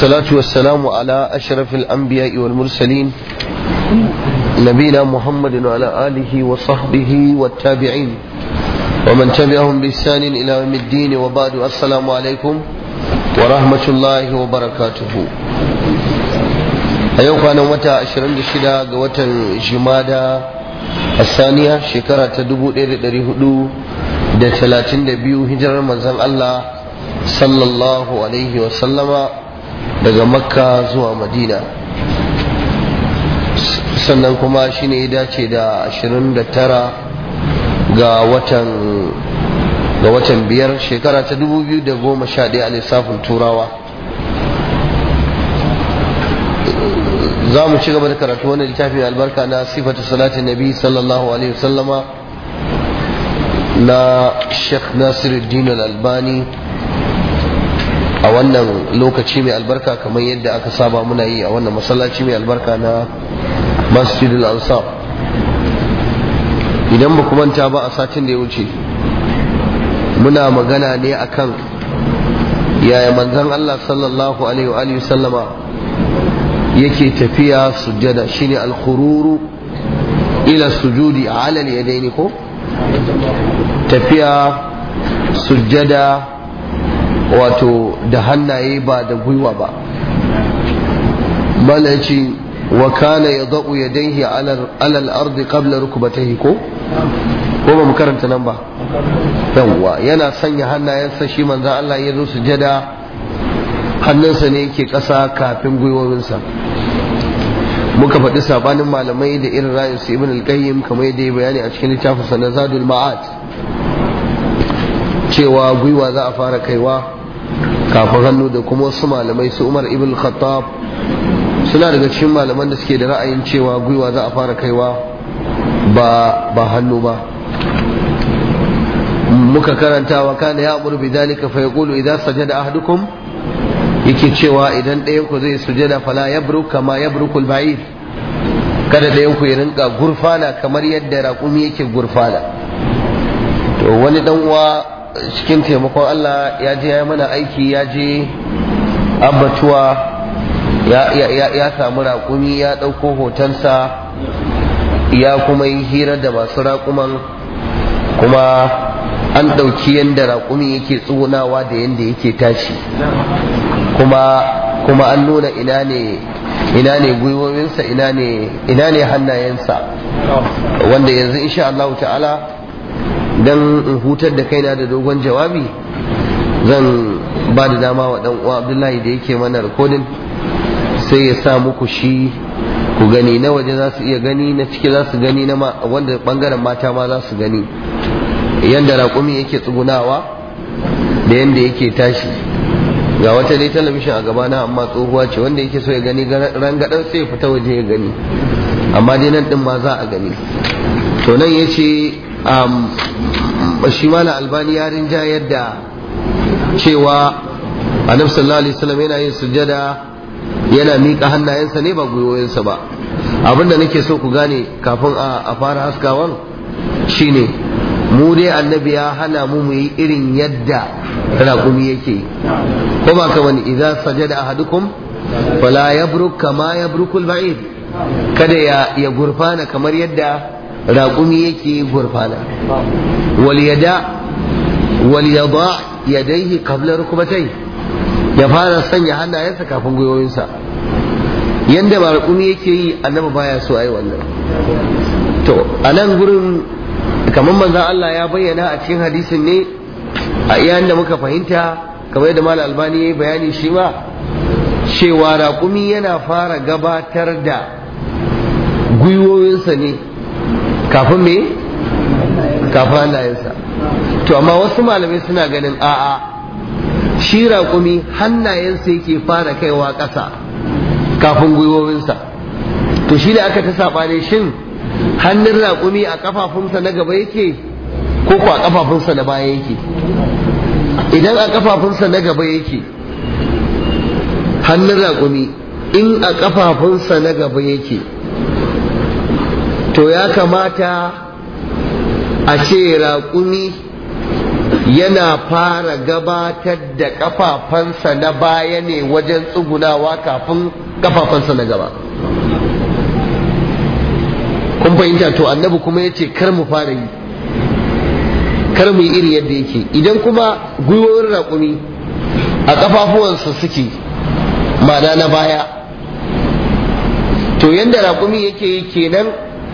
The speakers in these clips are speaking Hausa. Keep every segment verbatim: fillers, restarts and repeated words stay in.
والصلاة والسلام على أشرف الأنبياء والمرسلين نبينا محمد وعلى آله وصحبه والتابعين ومن تبعهم بإحسان إلى يوم الدين وبعد. السلام عليكم ورحمة الله وبركاته. أيوة أنا متى عشرين شدة قوة جمادة الثانية شكرا تدبو إيري هدو da talatin da biyu hijirar manzon Allah sallallahu alaihi wa sallama daga makka zuwa madina, sannan kuma shine ya dace da ashirin da tara ga watan ga watan biyar shekara ta dubu biyu da goma sha ɗaya a lissafin turawa. za mu ci gaba da karatu wannan littafin albarka na sifatu salatin nabi sallallahu alaihi wa sallama na Sheikh Nasiruddin Al-Albani a wannan lokaci mai albarka kamar yadda aka saba muna yi a wannan masallaci mai albarka na Masjidul Ansar. Idan ba ku manta ba, a satin da ya wuce muna magana ne akan yaya manzon Allah sallallahu alaihi wa sallama yake tafiya sujjada, shine al-khururu ila sujudi ala al-yadaini, ko tafiya sujjada wato da hannaye ba da gwiwa ba. malaci wa kana yadau yadayhi ala al-ard qabla rukbatayhi, ko ko ba mu karanta nan ba? yawwa, yana sanya hannayensa shi manzo Allah ya zo sujjada hannunsa ne yake ƙasa kafin gwiwowinsa. muka faɗi sabanin malamai da irin ra'ayin su Ibn al-Qayyim kamar yadda ya bayani a cikin littafin sa Zadul Ma'ad, cewa gwiwa za a fara kaiwa kafin hannu, da kuma wasu malamai su Umar ibn Khattab suna daga cikin malaman da suke da ra'ayin cewa gwiwa za a fara kaiwa ba ba hannu ba. muka karanta wa kana ya'muru bidhalika fa yaqulu idza sajada ahadukum, yake cewa idan ɗayan ku zai sujada fala yabruk kama yabrukul ba'id, kada ɗayan ku ya rinka gurfana kamar yadda raƙumi yake gurfana. to wani dan uwa cikin taimakon Allah ya je ya mana aiki, ya je abatuwa ya ya ya samu raƙumi, ya ɗauko hotonsa, ya kuma yi hira da masu raƙuman, kuma an ɗauki yadda raƙumi yake tsugunawa da yadda yake tashi, kuma kuma an nuna ina ne ina ne gwiwowinsa, ina ne ina ne hannayensa, wanda yanzu insha Allah ta'ala dan in hutar da kaina da dogon jawabi zan ba da dama wa dan uwa Abdullahi da yake mana recording sai ya sa muku shi ku gani, na waje za su iya gani, na ciki za su gani, na wanda bangaren mata ma za su gani yanda raƙumi yake tsugunawa da yanda yake tashi. ga wata dai talabishin a gabana amma tsohuwa ce, wanda yake so ya gani rangadan sai ya fita waje ya gani, amma dai nan din ma za a gani. to nan ya ce shi mala albani ya rinja yadda cewa annabi sallallahu alaihi wasallam yana yin sujjada yana miƙa hannayensa ne ba gwiwoyinsa ba. abinda nake so ku gane kafin a fara haskawan shine mu dai annabi ya hana mu mu yi irin yadda raƙumi yake yi, ko ba ka wani idza sajada ahadukum fala yabruk kama yabrukul ba'id, kada ya ya gurfana kamar yadda raƙumi yake gurfana. wal yada wal yada yadayhi qabla rukbatayhi, ya fara sanya hannayensa kafin gwiwoyinsa. yanda ba raƙumi yake yi annabi baya so ai wannan. to a nan gurin kamar manzon Allah ya bayyana a cikin hadisin ne a iyayen da muka fahimta, kamar yadda Malam Albani ya yi bayani shi ma, cewa raƙumi yana fara gabatar da gwiwoyinsa ne kafin me kafin hannayensa. to amma wasu malamai suna ganin a'a, shi raƙumi hannayensa yake fara kaiwa ƙasa kafin gwiwoyinsa. to shi da aka ta saɓane, shin hannun raƙumi a ƙafafunsa na gaba yake ko ko a ƙafafunsa na baya yake? idan a ƙafafunsa na gaba yake hannun raƙumi, in a ƙafafunsa na gaba yake, to ya kamata a ce raƙumi yana fara gabatar da kafafansa na baya ne wajen tsugunawa kafin kafafansa na gaba. kun fahimta? To annabi kuma yace kar mu fara yi, kar mu yi iri yadda yake. Idan kuma gwiwoyin raƙumi a kafafuwansa suke ma'ana na baya, to yanda raƙumi yake yi kenan,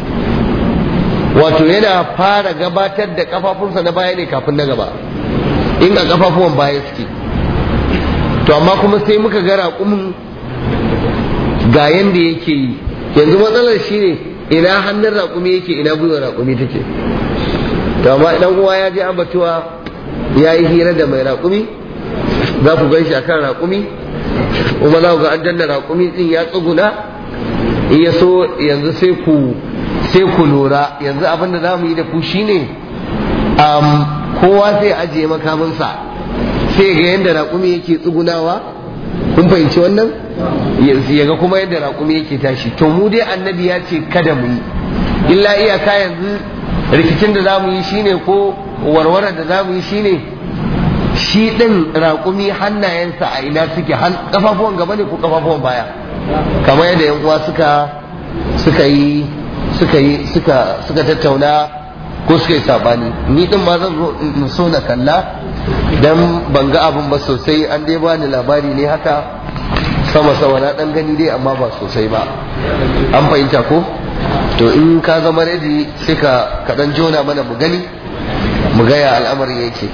wato yana fara gabatar da kafafunsa na baya ne kafin na gaba in a kafafuwan baya suke. To amma kuma sai muka ga raƙumin ga yanda yake yi. Yanzu matsalar shi ne ina hannun raƙumi yake, ina gwiwar raƙumi take. To amma idan uwa ya je abatuwa ya yi hira da mai raƙumi, za ku gan shi a kan raƙumi, kuma za ku ga an danna raƙumi ɗin ya tsuguna. In ya so yanzu sai ku sai ku lura, yanzu abin da za mu yi da ku shine um, kowa sai ajiye makaminsa, sai ga yadda raƙumi yake tsugunawa. Kun fahimci wannan? Ya ga kuma yadda raƙumi yake tashi. To mu dai annabi ya ce kada mu yi, illa iyaka yanzu rikicin da za mu yi shine, ko warwarar da za mu yi shine, shi ɗin raƙumi hannayensa a ina suke, kafafuwan gaba ne ko kafafuwan baya, kamar yadda yan uwa suka suka yi suka yi suka suka tattauna ko suka yi sabani. Ni din ma zan zo so na kalla dan ban ga abin ba sosai, an dai bani labari ne haka sama sama, na dan gani dai amma ba sosai ba. An fahimta ko? To in ka zama ready sai ka kaɗan jona mana mu gani mu ga ya al'amari yake.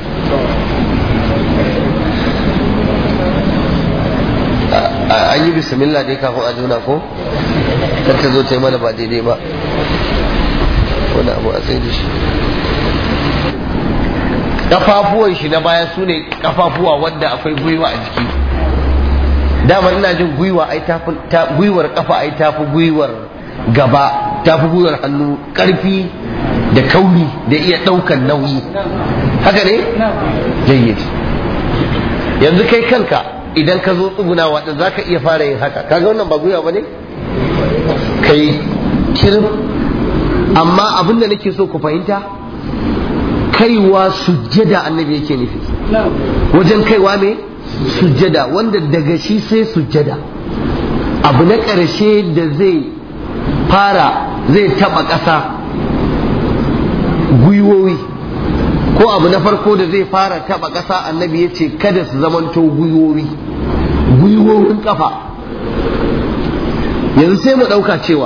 An yi bismillah dai kafin a jona ko? Kar ta zo ta yi mana ba daidai ba, wani abu a tsaye da shi. Kafafuwan shi na baya su ne kafafuwa wanda akwai gwiwa a jiki. Dama ina jin gwiwa ai tafi gwiwar kafa ai tafi gwiwar gaba, tafi gwiwar hannu karfi da kauri da iya daukan nauyi. Haka ne? Jayyid. Yanzu kai kanka idan ka zo tsugunawa din zaka iya fara yin haka. Kaga wannan ba gwiwa bane? Kai kirif. Amma abin da nake so ku fahimta, kaiwa sujjada annabi yake nufi. Wajen kaiwa me? Sujjada, wanda daga shi sai sujjada. Abu na ƙarshe da zai fara zai taɓa ƙasa gwiwowi, ko abu na farko da zai fara taɓa ƙasa annabi ya ce kada su zamanto gwiwowi, gwiwowin ƙafa. Yanzu sai mu ɗauka cewa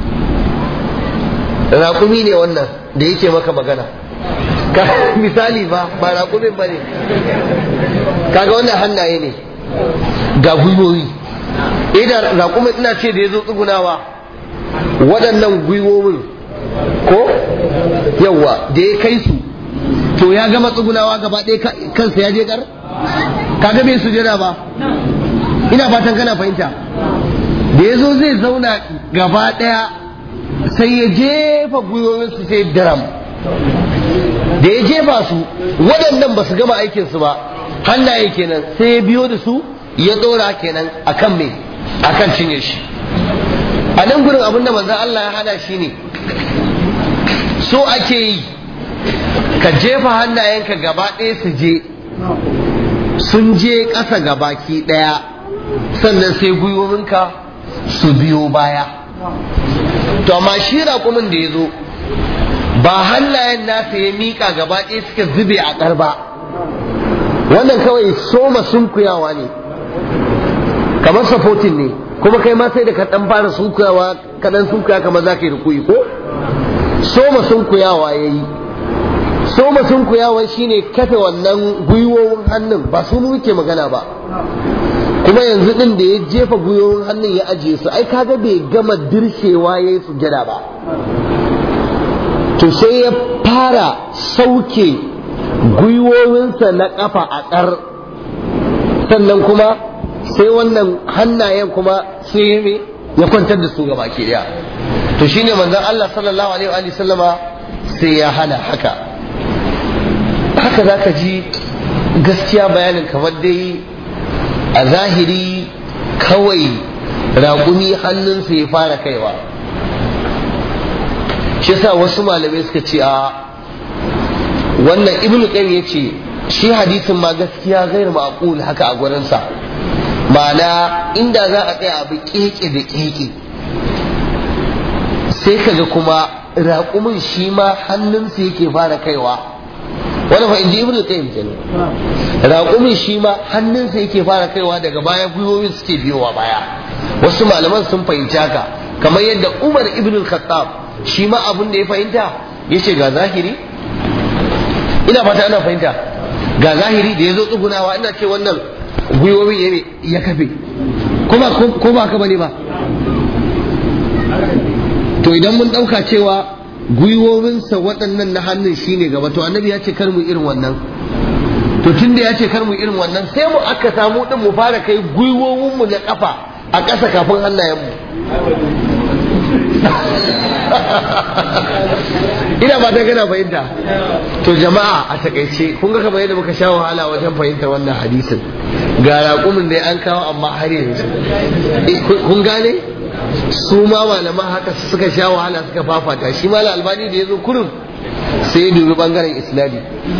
raƙumi ne wannan da yake maka magana, misali ba ba raƙumin ba ne, kaga wannan hannaye ne ga gwiwowi. Idan raƙumin ina ce da ya zo tsugunawa waɗannan gwiwowin ko yawa da ya kai su, to ya gama tsugunawa gaba ɗaya kansa ya je ƙar, kaga bai sujada ba. Ina fatan kana fahimta. Da ya zo zai zauna gaba ɗaya sai ya jefa gwiwowinsu sai daram. Da ya jefa su waɗannan ba su gama aikinsu ba, hannaye kenan, sai ya biyo da su ya ɗora kenan akan me, akan cinye shi. A nan gurin abin da manzon Allah ya hana shi ne, so ake yi ka jefa hannayenka gaba ɗaya su je, sun je ƙasa gabaki ɗaya, sannan sai gwiwowinka su biyo baya. To amma shi raƙumin da ya zo ba hannayen nasa ya miƙa gaba ɗaya suka zube a ƙar ba, wannan kawai soma sunkuyawa ne, kamar supporting ne, kuma kai ma sai da ka ɗan fara sunkuyawa, ka ɗan sunkuya kamar za ka yi rukuyi ko? Soma sunkuyawa ya yi. Soma sunkuyawa shi ne kafe wannan gwiwowin hannun, ba su muke magana ba. Kuma yanzu ɗin da ya jefa gwiwowin hannun ya ajiye su, ai kaga bai gama dirshewa ya yi sujada ba. To sai ya fara sauke gwiwowinsa na ƙafa a ƙar, sannan kuma sai wannan hannayen kuma sai ya kwantar da su gaba ke ɗaya. To shine manzon Allah sallallahu alaihi wa sallama sai ya hana haka. Haka zaka ji gaskiya bayanin kamar dai a zahiri kawai raƙumi hannunsa ya fara kaiwa. Shi yasa wasu malamai suka ce a wannan ibnu qayyim yace shi hadisin ma gaskiya gair ma'qul haka a gurin sa ma'ana inda za a tsaya abu keke da keke sai kaga kuma raƙumin shi ma hannunsa yake fara kaiwa wani fa inji ibnu qayyim kenan raƙumin shi ma hannunsa yake fara kaiwa daga baya gwiwoyin suke biyowa baya wasu malaman sun fahimci haka kamar yadda Umar ibn al-Khattab shi ma abin da ya fahimta yace ga zahiri ina fata ana fahimta ga zahiri da yazo tsugunawa ina ce wannan gwiwoyin ya kafe kuma ko ba ka bane ba to idan mun dauka cewa gwiwowinsa waɗannan na hannun shine gaba to annabi ya ce kar mu irin wannan to tunda ya ce kar mu irin wannan sai mu aka samu din mu fara kai gwiwowinmu na kafa a ƙasa kafin hannayenmu ina ba ta gana fahimta to jama'a a takaice kun ga kamar yadda muka sha wahala wajen fahimtar wannan hadisin ga raƙumin da an kawo amma har yanzu kun gane su ma malaman haka suka sha wahala suka fafata shi ma albani da ya zo kurum sai ya dubi bangaren isnadi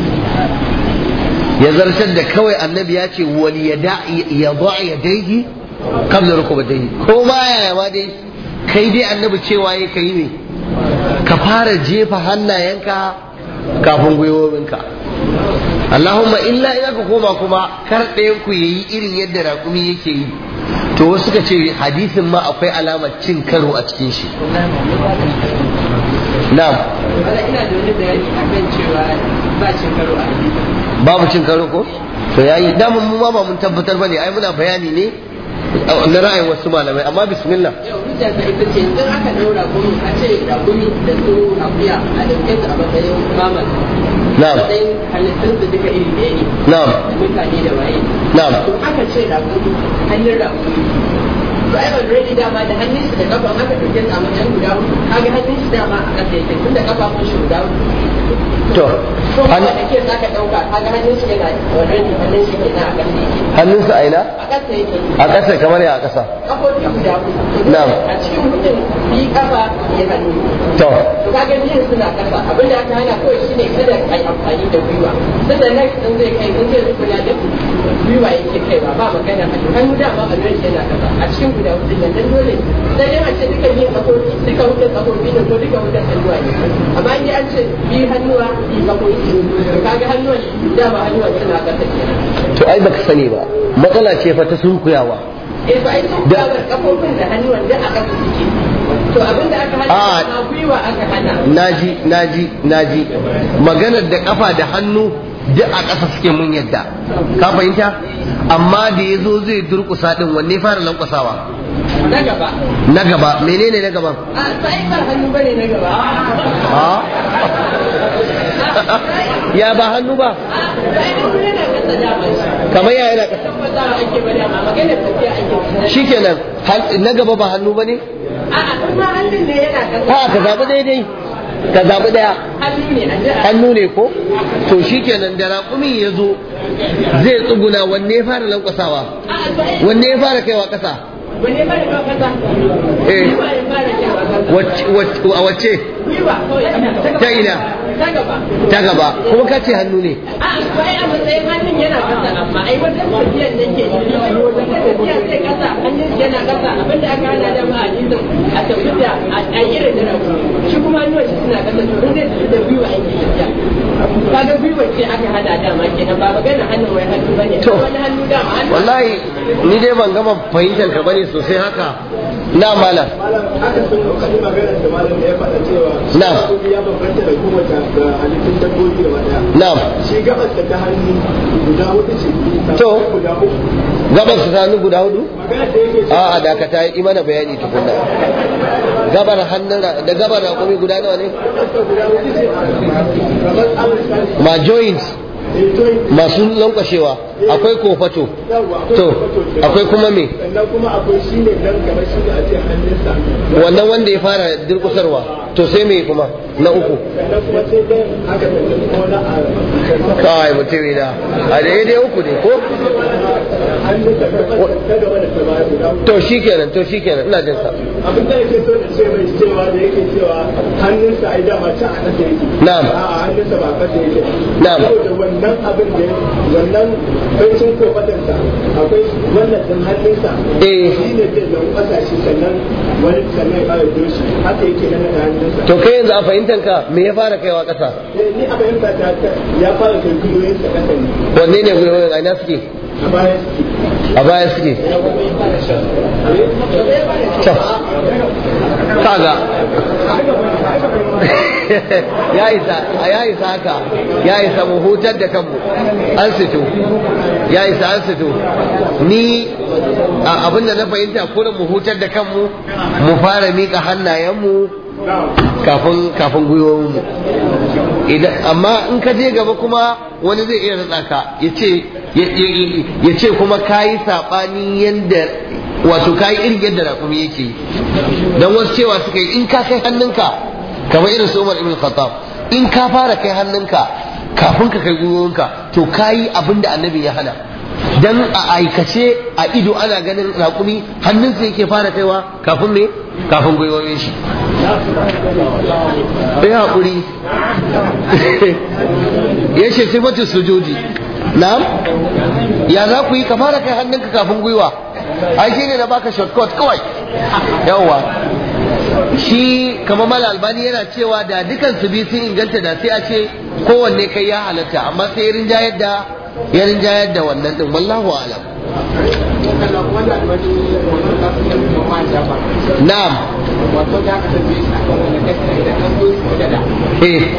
ya zartar da kawai annabi ya ce wali ya da ya daihi kabla rukubatayhi ko ma yaya ma dai kai dai annabi cewa ya kai ne ka fara jefa hannayenka kafin gwiwowinka Allahumma illa ina ka koma kuma kar ɗayan ku yayi irin yadda raƙumi yake yi to wasu suka ce hadisin ma akwai alamar cin karo a cikin shi na'am ina da wani bayani akan cewa ba cin karo a hadisin babu cin karo ko to yayi damun mu ma ba mun tabbatar bane ai muna bayani ne na ra'ayin wasu malamai amma bismillah yau hujja ta ita ce idan aka daura gumi a ce da gumi da su akuya a dauke su a matsayin mamal na'am matsayin halittun su duka iri ɗaya ne na'am da mutane da waye na'am to aka ce da gumi hannun da gumi to ai already dama da hannun shi da kafa aka dauke su a matsayin guda hudu kaga hannun shi dama a ƙasa yake tun da kafa kun shi guda hudu to ko da ke saka dauka kaga hannun shi yana already hannun shi yana a ƙasa yake hannunsa a ina a ƙasa yake a ƙasa kamar ya a ƙasa kafofi guda hudu na'am a cikin mutum yi kafa ya hannu to to kaga biyan suna kasa abin da aka hana kawai shine kada a yi amfani da gwiwa sanda nan in zai kai in zai rukuna da gwiwa yake kaiwa ba magana hannu hannu dama a lura yana kasa a cikin guda hudu nan dan dole sai dai a ce duka biyan kafofi duka hudun kafofi ne ko duka hudun hannuwa ne amma in an ce biyu hannuwa biyu kafofi kaga hannuwa dama hannuwa suna kasa to ai baka sani ba matsala ce fa ta sunkuyawa eh ba ai sunkuyawa kafofin da hannuwan da aka suke to abinda aka hana ma gwiwa aka hana naji naji naji maganar da kafa da hannu duk a ƙasa suke mun yadda ka fahimta amma da ya zo zai durƙusa din wanne fara lankwasawa na gaba na gaba menene na gaban a sai ba hannu bane na gaba a ya ba hannu ba kamar ya yana ƙasa shikenan na gaba ba hannu ba ne ha ka zaɓi daidai ka zaɓi ɗaya hannu ne ko to shikenan da raƙumin ya zo zai tsuguna wanne ya fara lankwasawa wanne ya fara kaiwa ƙasa a wacce ta ina ta gaba kuma ka ce hannu ne a matsayin hannun yana kasa amma ai wajen tafiyan nan ke wajen tafiya sai kasa hannun yana kasa abinda aka hana da ma hadisin a tafiya a irin da rabu shi kuma hannun shi suna kasa to zai tafi da gwiwa ake tafiya kaga gwiwa ce aka hada dama kenan ba magana hannun wai hannu bane wani hannu dama hannu wallahi ni dai ban gama fahimtar ka bane sosai haka na malam haka sun kokari magana da malam ya faɗa cewa na ya bambanta da kowace ga halittun dabbobi gaba daya na shi gabas da ta hannu guda hudu ce to guda uku gabar su ta hannu guda hudu magana da yake a a da ka ta yi mana bayani tukunna gabar hannun da gabar rakumi guda nawa ne guda hudu ce kamar alƙali ma joints masu lankwashewa akwai kofato to akwai kuma me sannan kuma akwai shi ne nan kamar shi da a ce hannunsa wannan wanda ya fara durkusarwa to sai me kuma na uku kawai mutum na a daidai uku ne ko to shi kenan to shi kenan ina jin sa abin da yake so da ce mai cewa da yake cewa hannunsa ai dama can a kasa yake na'am a hannunsa ba kasa yake na'am saboda wannan abin da wannan baicin ko fatansa akwai wannan din hannunsa eh shi ne zai zama kasa shi sannan wani sannan ya fara doshi haka yake nan da hannunsa to kai yanzu a fahimtar ka me ya fara kaiwa kasa ni a fahimta ta ya fara kai gwiwoyinsa kasa ne wanne ne gwiwoyin a ina suke a baya suke a baya suke kaga ya isa ya isa haka ya isa mu hutar da kanmu an sito ya isa an sito ni abinda na fahimta kurin mu hutar da kanmu mu fara mika hannayenmu kafin kafin gwiwowinmu idan amma in ka je gaba kuma wani zai iya ratsa ka yace ya ce kuma kayi sabani yanda wato kayi irin yadda raƙumi yake dan wasu cewa suka yi in ka kai hannunka kamar irin su Umar ibn Khattab in ka fara kai hannunka kafin ka kai gwiwowinka to kayi abin da annabi ya hana dan a aikace a ido ana ganin raƙumi hannunsa yake fara kaiwa kafin me kafin gwiwowin shi ya haƙuri ya ce sifatu sujudi na'am ya za ku yi ka fara kai hannunka kafin gwiwa ai shi ne na baka shortcut kawai yawwa shi kamar mala albani yana cewa da dukan su bi sun inganta da sai a ce kowanne kai ya halatta amma sai ya rinjayar da ya rinjayar da wannan din wallahu a'lam na'am eh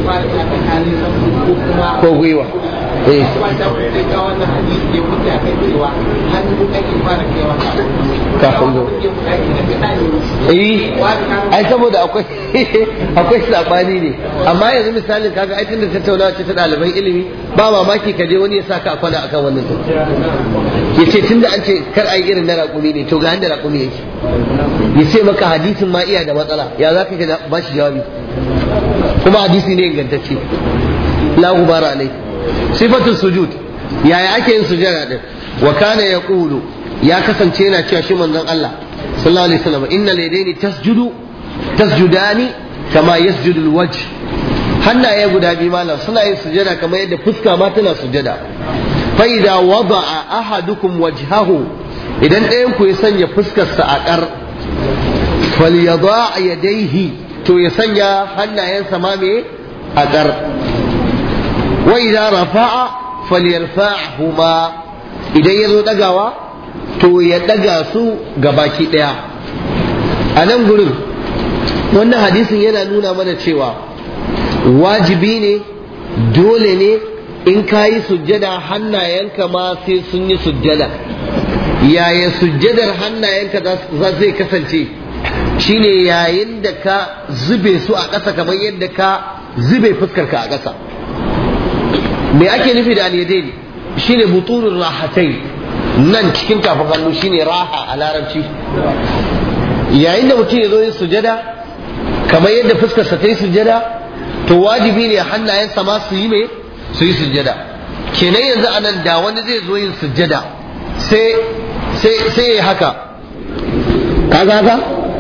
ko gwiwa eh kafin zo eh ai saboda akwai akwai sabani ne amma yanzu misalin kaga ai tunda tattaunawa ce ta ɗaliban ilimi ba mamaki ka je wani ya saka a kwana akan wannan din yace tunda an ce kar ai irin na raƙumi ne to ga inda raƙumi yake yace maka hadisin ma iya da matsala ya za ka ba shi jawabi kuma hadisi ne ingantacce la gubara alai sifatu sujud yaya ake yin sujada din wa kana yaqulu ya kasance yana cewa shi manzon Allah sallallahu alaihi wasallam innal yadaini tasjudu tasjudani kama yasjudu alwajh hannaye guda biyu malam suna yin sujada kamar yadda fuska ma tana sujada fa idza wada'a ahadukum wajhahu idan ɗayan ku ya sanya fuskarsa a ƙar falyada yadayhi to ya sanya hannayensa ma me a ƙar wa idza rafa'a falyarfa'huma idan yazo dagawa to ya daga su gabaki daya a nan gurin wannan hadisin yana nuna mana cewa wajibi ne dole ne in kayi sujjada hannayenka ma sai sun yi sujjada yaya sujjadar hannayenka za zai kasance shine yayin da ka zube su a ƙasa kamar yadda ka zube fuskarka a ƙasa me ake nufi da al-yadayn shine buturur rahatai nan cikin kafin hannu shine raha a larabci yayin da mutum ya zo yin sujada kamar yadda fuskarsa ta yi sujada to wajibi ne hannayensa ma su yi me su yi sujada kenan yanzu anan da wani zai zo yin sujada sai sai sai ya haka kaga haka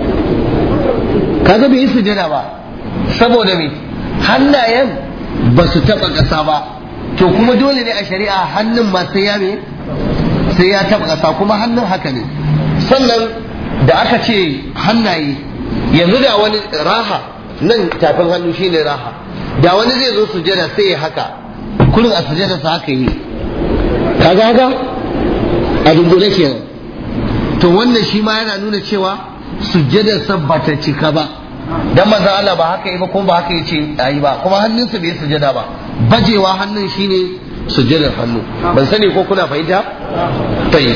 kaga bai yi sujada ba saboda me hannayen ba su taɓa ƙasa ba to kuma dole ne a shari'a hannun ma sai ya me sai ya taɓa ƙasa kuma hannun haka ne sannan da aka ce hannaye yanzu da wani raha nan tafin hannu shine raha da wani zai zo sujada sai ya haka kullum a sujada sa haka yi kaga haka a dungule kenan to wannan shi ma yana nuna cewa sujjadar sa bata cika ba dan manzo Allah ba haka yi ba kuma ba haka yace ayi ba kuma hannunsa bai sujjada ba bajewa hannun shine sujjadar hannu ban sani ko kuna fahimta tayi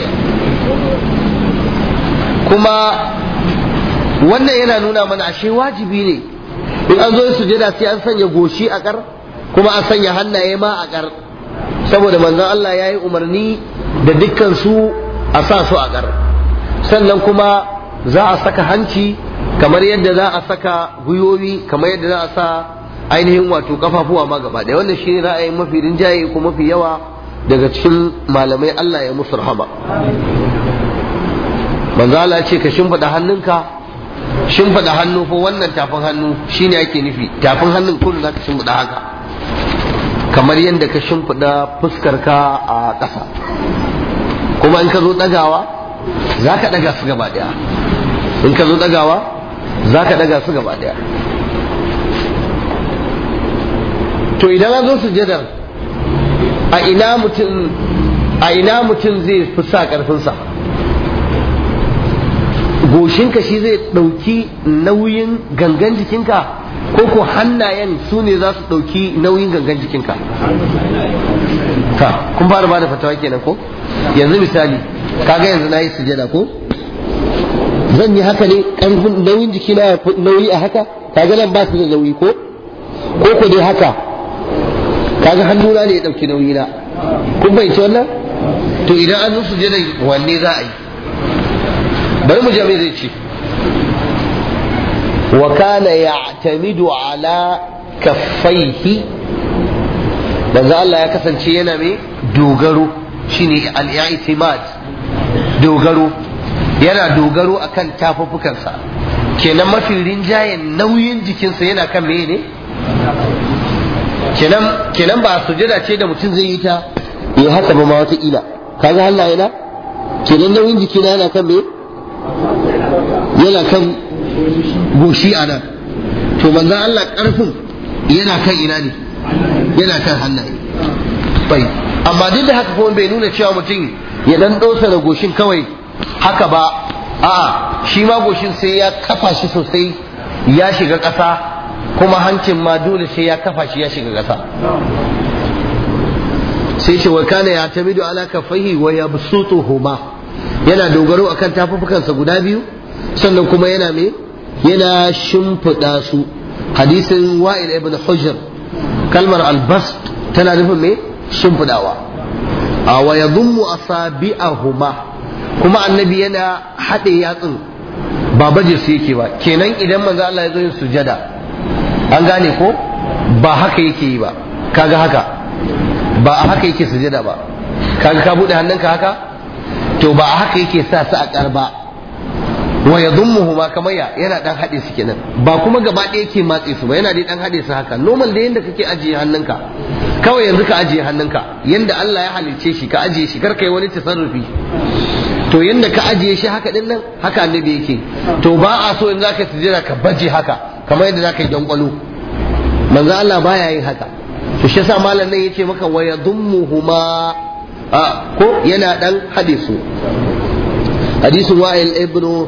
kuma wannan yana nuna mana ashe wajibi ne in an zo sujjada sai an sanya goshi a kar kuma an sanya hannaye ma a kar saboda manzon Allah ya yi umarni da dukkan su a sa su a kar sannan kuma za a saka hanci kamar yadda za a saka gwiwowi, kamar yadda za a sa ainihin wato kafafuwa ma gaba ɗaya. Wannan shine ra'ayin mafi rinjaye ko mafi yawa daga cikin malamai, Allah ya musu rahama. manzo Allah ya ce ka shimfiɗa hannunka, shimfiɗa hannu ko wannan tafin hannu shine ake nufi, tafin hannun kullu zaka shimfiɗa haka kamar yadda ka shimfiɗa fuskarka a ƙasa, kuma in ka zo ɗagawa za ka ɗaga su gaba ɗaya, in ka zo ɗagawa za ka ɗaga su gaba ɗaya. to idan an zo sujadar a ina mutum a ina mutum zai fi sa ƙarfinsa? goshinka shi zai ɗauki nauyin gangan jikinka ko ko hannayen su ne za su ɗauki nauyin gangan jikinka? ka kun fara ba da fatawa kenan ko? yanzu misali kaga yanzu na yi sujada ko zan yi haka ne ƙarfin nauyin jikina ya nauyi a haka, kaga nan ba su da nauyi ko ko ko dai haka, kaga hannuna ne ya ɗauki nauyi na, kun bai ci wannan? to idan an zo sujada wanne za a yi? bari mu jami zai ce wa kana ya'tamidu ala kaffaihi, manzo Allah ya kasance yana mai dogaro, shine al-i'timad, dogaro, yana dogaro akan tafafukansa, kenan mafi rinjayen nauyin jikinsa yana kan meye ne? kenan kenan ba sujada ce da mutum zai yi ta ya haka ba ma wata ila, kaga Allah yana kenan nauyin jikina yana kan meye? yana kan goshi a nan, to manzan Allah ƙarfin yana kan ina ne? yana kan hannaye bai. amma duk da haka kuma bai nuna cewa mutum ya dan dosa da goshin kawai haka ba, a'a shi ma goshin sai ya kafa shi sosai ya shiga ƙasa, kuma hancin ma dole sai ya kafa shi ya shiga ƙasa. sai shi wa kana ya tamidu ala kafaihi wa yabsutuhuma, yana dogaro akan tafufukansa guda biyu, sannan kuma yana me yana shimfiɗa su. hadisin wa'il ibn hujr, kalmar albast tana nufin me shimfiɗawa. a wa yadhummu asabi'ahuma, kuma annabi yana haɗe yatsun ba baje su yake ba, kenan idan manzo Allah ya zo yin sujada an gane ko ba haka yake yi ba, kaga haka ba a haka yake sujada ba, kaga ka bude hannunka haka, to ba a haka yake sa su a karba. wa yadhummuhuma kamar ya yana dan hade su kenan, ba kuma gaba ɗaya yake matse su ba, yana dai dan hade su haka normal da yanda kake ajiye hannunka, kawai yanzu ka ajiye hannunka yanda Allah ya halicce shi, ka ajiye shi, kar kai wani tasarrufi. to yanda ka ajiye shi haka din nan haka annabi yake. to ba a so in zaka sujjada ka baje haka kamar yadda zaka yi dankwalo, manzo Allah baya yin haka. to shi yasa malam nan yace maka wa yadhummuhuma, ko yana dan hade su. hadisin wa'il ibn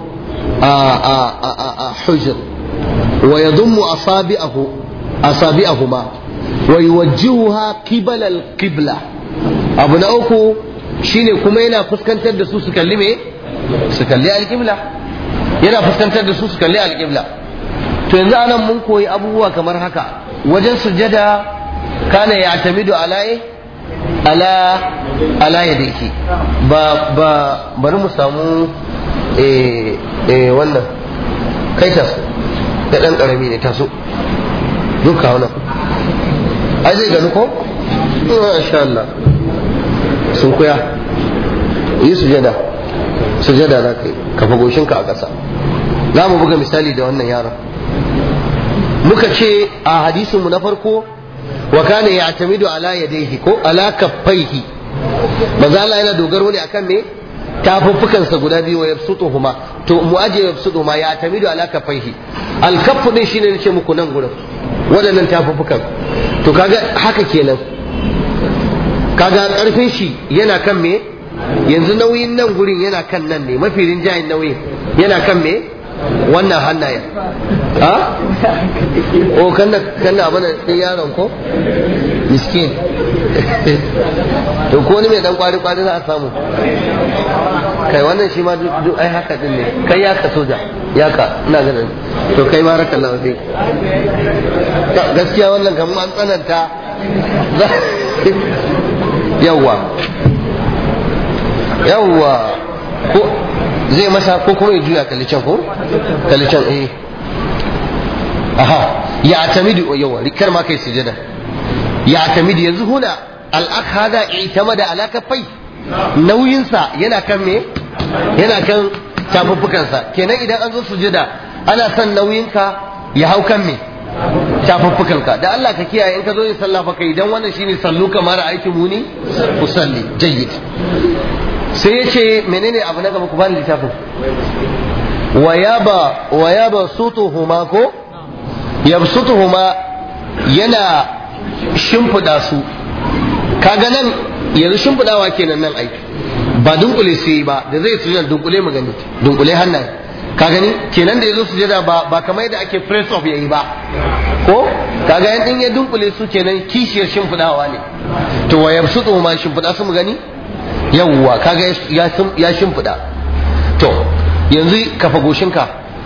hujr wa yadhummu asabi'ahu asabi'ahuma wa yuwajjihuha qibala al-qibla. abu na uku shine kuma yana fuskantar da su su kalli me su kalli al-qibla, yana fuskantar da su su kalli al-qibla. to yanzu anan mun koyi abubuwa kamar haka. wajen sujada kana ya'tamidu ala ala ala yadayki, ba ba bari mu samu eh eh wannan kai taso da dan karami ne, taso duka wannan ai zai gani ko insha Allah. sun kuya yi sujada, sujada za ka yi kafa goshinka a ƙasa. za mu buga misali da wannan yaron. muka ce a hadisinmu na farko wa kana ya'tamidu ala yadayhi ko ala kaffaihi, manzo Allah yana dogaro ne akan me tafuffukansa guda biyu, wa yabsutuhuma. to mu aje yabsutuhuma, ya'tamidu ala kaffaihi. al-kaffu din shine nace muku nan gurin wadannan tafuffukan. to kaga haka kenan, kaga karfin shi yana kan me yanzu nauyin nan gurin yana kan nan ne, mafi rinjayen nauyin yana kan me wannan hannayen. ha o kanna kanna abana sai yaron ko miskin to ko ne mai dan kwari kwari za a samu kai, wannan shi ma duk ai haka din ne. kai ya ka soja ya ka ina ganin to kai barakallahu fi gaskiya wannan kamar an tsananta yawwa yawwa ko zai masa ko kuma ya juya kalli can ko kalli can eh aha ya atamidu yawa rikar ma kai sujada ya atamidu yanzu huna al-akh hada itamada ala kaffai nauyinsa yana kan me yana kan tafuffukansa kenan idan an zo sujada ana son nauyinka ya hau kan me tafuffukanka da Allah ka kiyaye in ka zo yin sallah fa kai idan wannan shine sallu kamar aiki muni usalli jayyid sai yace menene abu na gaba ku bani littafin wayaba wayaba sutuhuma ko yabsutuhuma yana shimfida su kaga nan yanzu shimfidawa kenan nan ai ba dunkule sai ba da zai sujada dunkule mu gani dunkule hannaye ka gani kenan da yazo sujada ba ba kamar yadda ake press off yayi ba ko kaga yan din ya dunkule su kenan kishiyar shimfidawa ne to wa yabsutu ma shimfida su mu gani yawwa kaga ya ya shimfida to yanzu kafa goshinka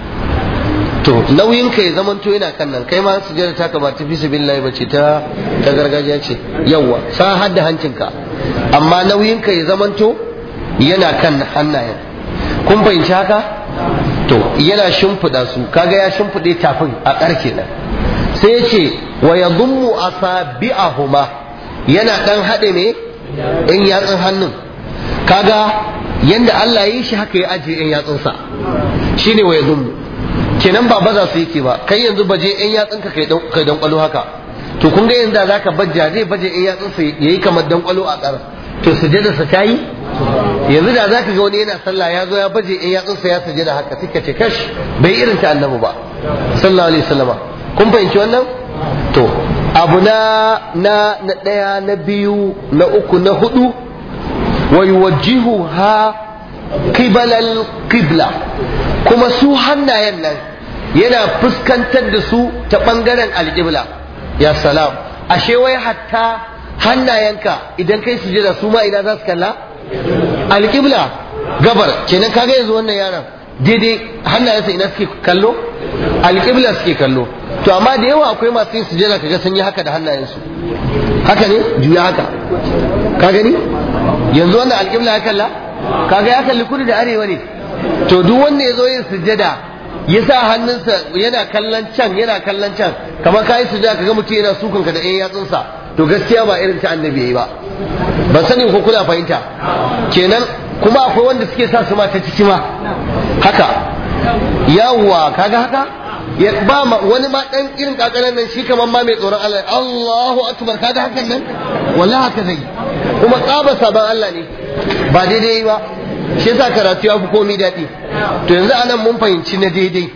to nauyin ka ya zamanto yana kan nan kai ma sujada ta ka ba ta fi sabilillahi bace ta ta gargajiya ce yawwa sa hadda hancinka amma nauyin ka ya zamanto yana kan hannayen kun fahimci haka to yana shimfiɗa su kaga ya shimfiɗe tafin a ƙarke nan sai ya ce wa yadummu asabi'ahuma yana ɗan haɗe ne in yatsun hannun kaga yanda Allah ya yi shi haka ya ajiye in yatsunsa shine wa yadummu kenan ba baza su yake ba kai yanzu baje in yatsunka kai dan kai dan kwalo haka to kun ga yanzu zaka bajja zai baje in yatsunsa yayi kamar dan kwalo a ƙar to sujada sa tayi yanzu da zaka ga wani yana sallah ya zo ya baje in yatsunsa ya sujada haka suka ce kash bai irin ta annabi ba sallallahu alaihi wasallama kun fahimci wannan to abu na na na daya na biyu na uku na hudu wa yuwajjihu ha qibala al-qibla kuma su hannayen nan yana fuskantar da su ta bangaren al-qibla ya salam ashe wai hatta hannayenka idan kai sujada su ma ina za su kalla alƙibla gabar kenan kaga yanzu wannan yaron daidai hannayensa ina suke kallo alƙibla suke kallo to amma da yawa akwai masu yin sujada kaga sun yi haka da hannayensu haka ne juya haka ka gani yanzu wannan alƙibla ya kalla kaga ya kalli kudu da arewa ne to duk wanda ya zo yin sujada ya sa hannunsa yana kallon can yana kallon can kamar ka yi sujada kaga mutum yana sukan ka da ɗayan yatsunsa to gaskiya ba irin ta annabi yayi ba ban sani ko kuna fahimta kenan kuma akwai wanda suke sa su ma ta ciki ma haka yawwa kaga haka ya ba ma wani ma dan irin kakalan nan shi kaman ma mai tsoron Allah Allahu akbar kaga hakan nan wallahi haka zai kuma tsaba saban Allah ne ba daidai ba shi yasa karatu ya fi komai daɗi to yanzu anan mun fahimci na daidai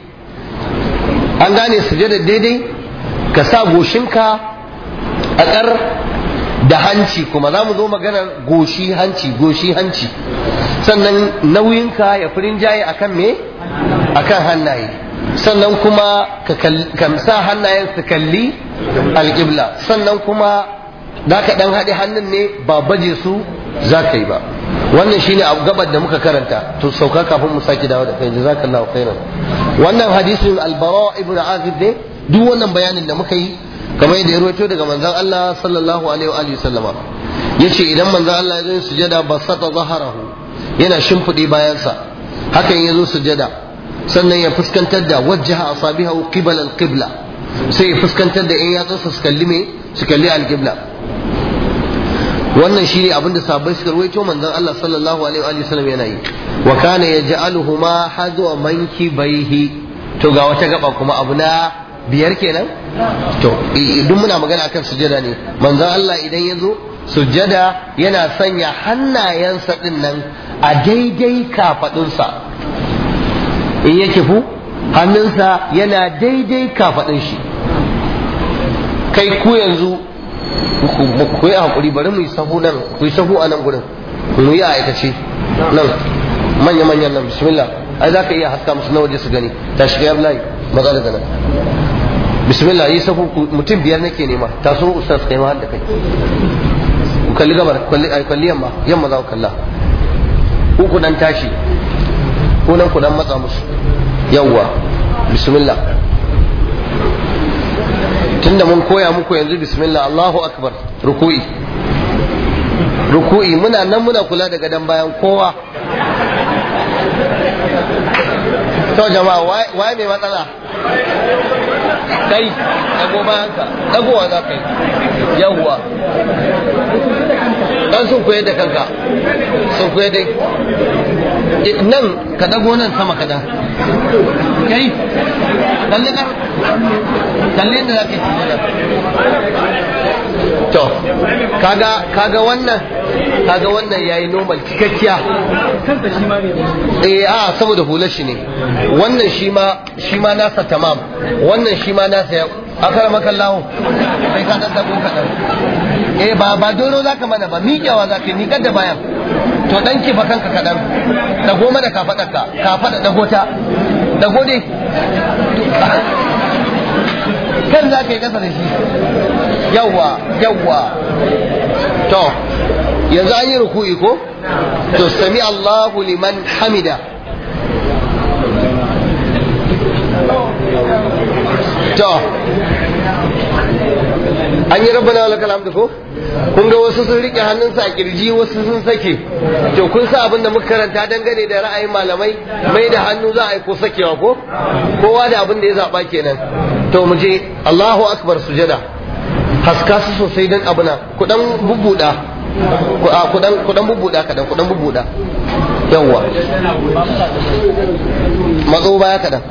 an gane sujada daidai ka sa goshinka a ƙar da hanci kuma za mu zo maganar goshi hanci goshi hanci sannan nauyinka ya fi rinjaye a kan me a kan hannaye sannan kuma ka sa hannayen su kalli alƙibla sannan kuma za ka ɗan haɗe hannun ne ba baje su za ka yi ba wannan shine abu gabar da muka karanta to sauka kafin mu saki dawo da kai jazakallahu khairan wannan hadisin albara ibn azib ne duk wannan bayanin da muka yi kamar yadda ya rawaito daga manzon Allah sallallahu alaihi wa alihi sallama yace idan manzon Allah ya zo sujada basata zaharahu yana shimfide bayansa hakan ya zo sujada sannan ya fuskantar da wajjaha asabihu qibala al-qibla sai ya fuskantar da in yatsunsa su kalli me su kalli al-qibla wannan shine abin da sahabbai suka rawaito manzon Allah sallallahu alaihi wa alihi sallam yana yi wa kana yaj'aluhuma hadwa mankibaihi to ga wata gaba kuma abu na biyar kenan to duk muna magana akan sujada ne manzon Allah idan ya zo sujada yana sanya hannayensa din nan a daidai kafadunsa in yake fu hannunsa yana daidai kafadun shi kai ku yanzu ku yi hakuri bari mu yi sahu nan ku yi sahu a nan gurin mu yi a aikace nan manya manyan nan bismillah ai za ka iya haska musu na waje su gani ta shiga yar layi maza da nan bismillah yi sahu mutum biyar nake nema ta so ustaz kai ma da kai ku kalli gabar ai kalli yamma yamma za ku kalla ku ku dan tashi ko nan ku dan matsa musu yawwa bismillah tunda mun koya muku yanzu bismillah Allahu akbar ruku'i ruku'i muna nan muna kula da gadan bayan kowa to jama'a waye mai matsala kai dago bayanka dagowa za ka yi yawwa dan sun koyar da kanka sun koyar da nan ka dago nan sama kadan kai kalle kar kalle da zaka ci to kaga kaga wannan kaga wannan yayi normal cikakkiya kansa shi ma ne eh a saboda hular shi ne wannan shi ma shi ma nasa tamam wannan shi ma nasa ya akara makallahu kai ka dan dabo kadan eh ba ba doro zaka mana ba miƙewa zaka ni kadda bayan to dan ki ba kanka kadan dago mana ka fadarka ka fada dago ta dago dai kan zaka yi kasa da shi yawa yawa to yanzu an yi ruku'i ko to sami Allahu liman hamida to an yi rabbana walakal hamdu ko kun ga wasu sun rike hannunsa a kirji wasu sun sake to kun sa abin da muka karanta dangane da ra'ayin malamai mai da hannu za a yi ko sakewa ko kowa da abin da ya zaba kenan to mu je Allahu akbar sujada haska su sosai dan abuna ku dan bubbuda ku dan ku dan bubbuda kadan ku dan bubbuda yawa matso baya kadan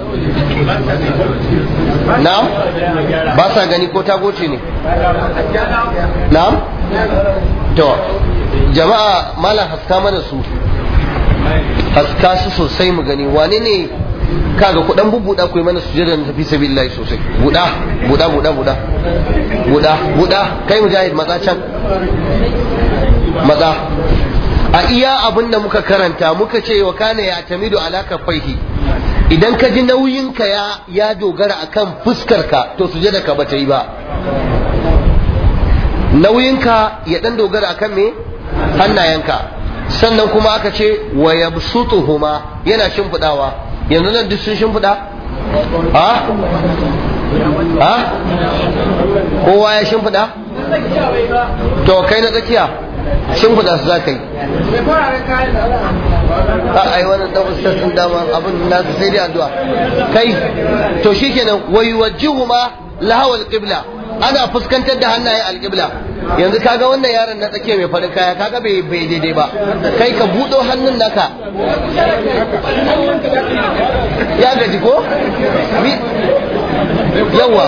na'am ba sa gani ko ta goce ne na'am to jama'a malam haska mana su haska su sosai mu gani wane ne kaga ku dan bubbuda ku yi mana sujada na tafi sabilillahi sosai buda buda buda buda buda buda kai mujahid maza can maza a iya abin da muka karanta muka ce wa kana ya tamidu ala kafaihi idan ka ji nauyinka ya ya dogara akan fuskarka to sujada ka bata yi ba nauyinka ya dan dogara akan me hannayenka sannan kuma aka ce wa yabsutuhuma yana shimfidawa yanzu nan duk sun shimfida ha ha kowa ya shimfida to kai na tsakiya shimfida su za ka yi a ai wannan dan ustaz din dama abin nasu sai dai addu'a kai to shikenan wa yuwajjihuhuma lahawal qibla ana fuskantar da hannayen alqibla yanzu kaga wannan yaron na tsakiya mai farin kaya kaga bai bai daidai ba kai ka budo hannun naka ya gaji ko yawa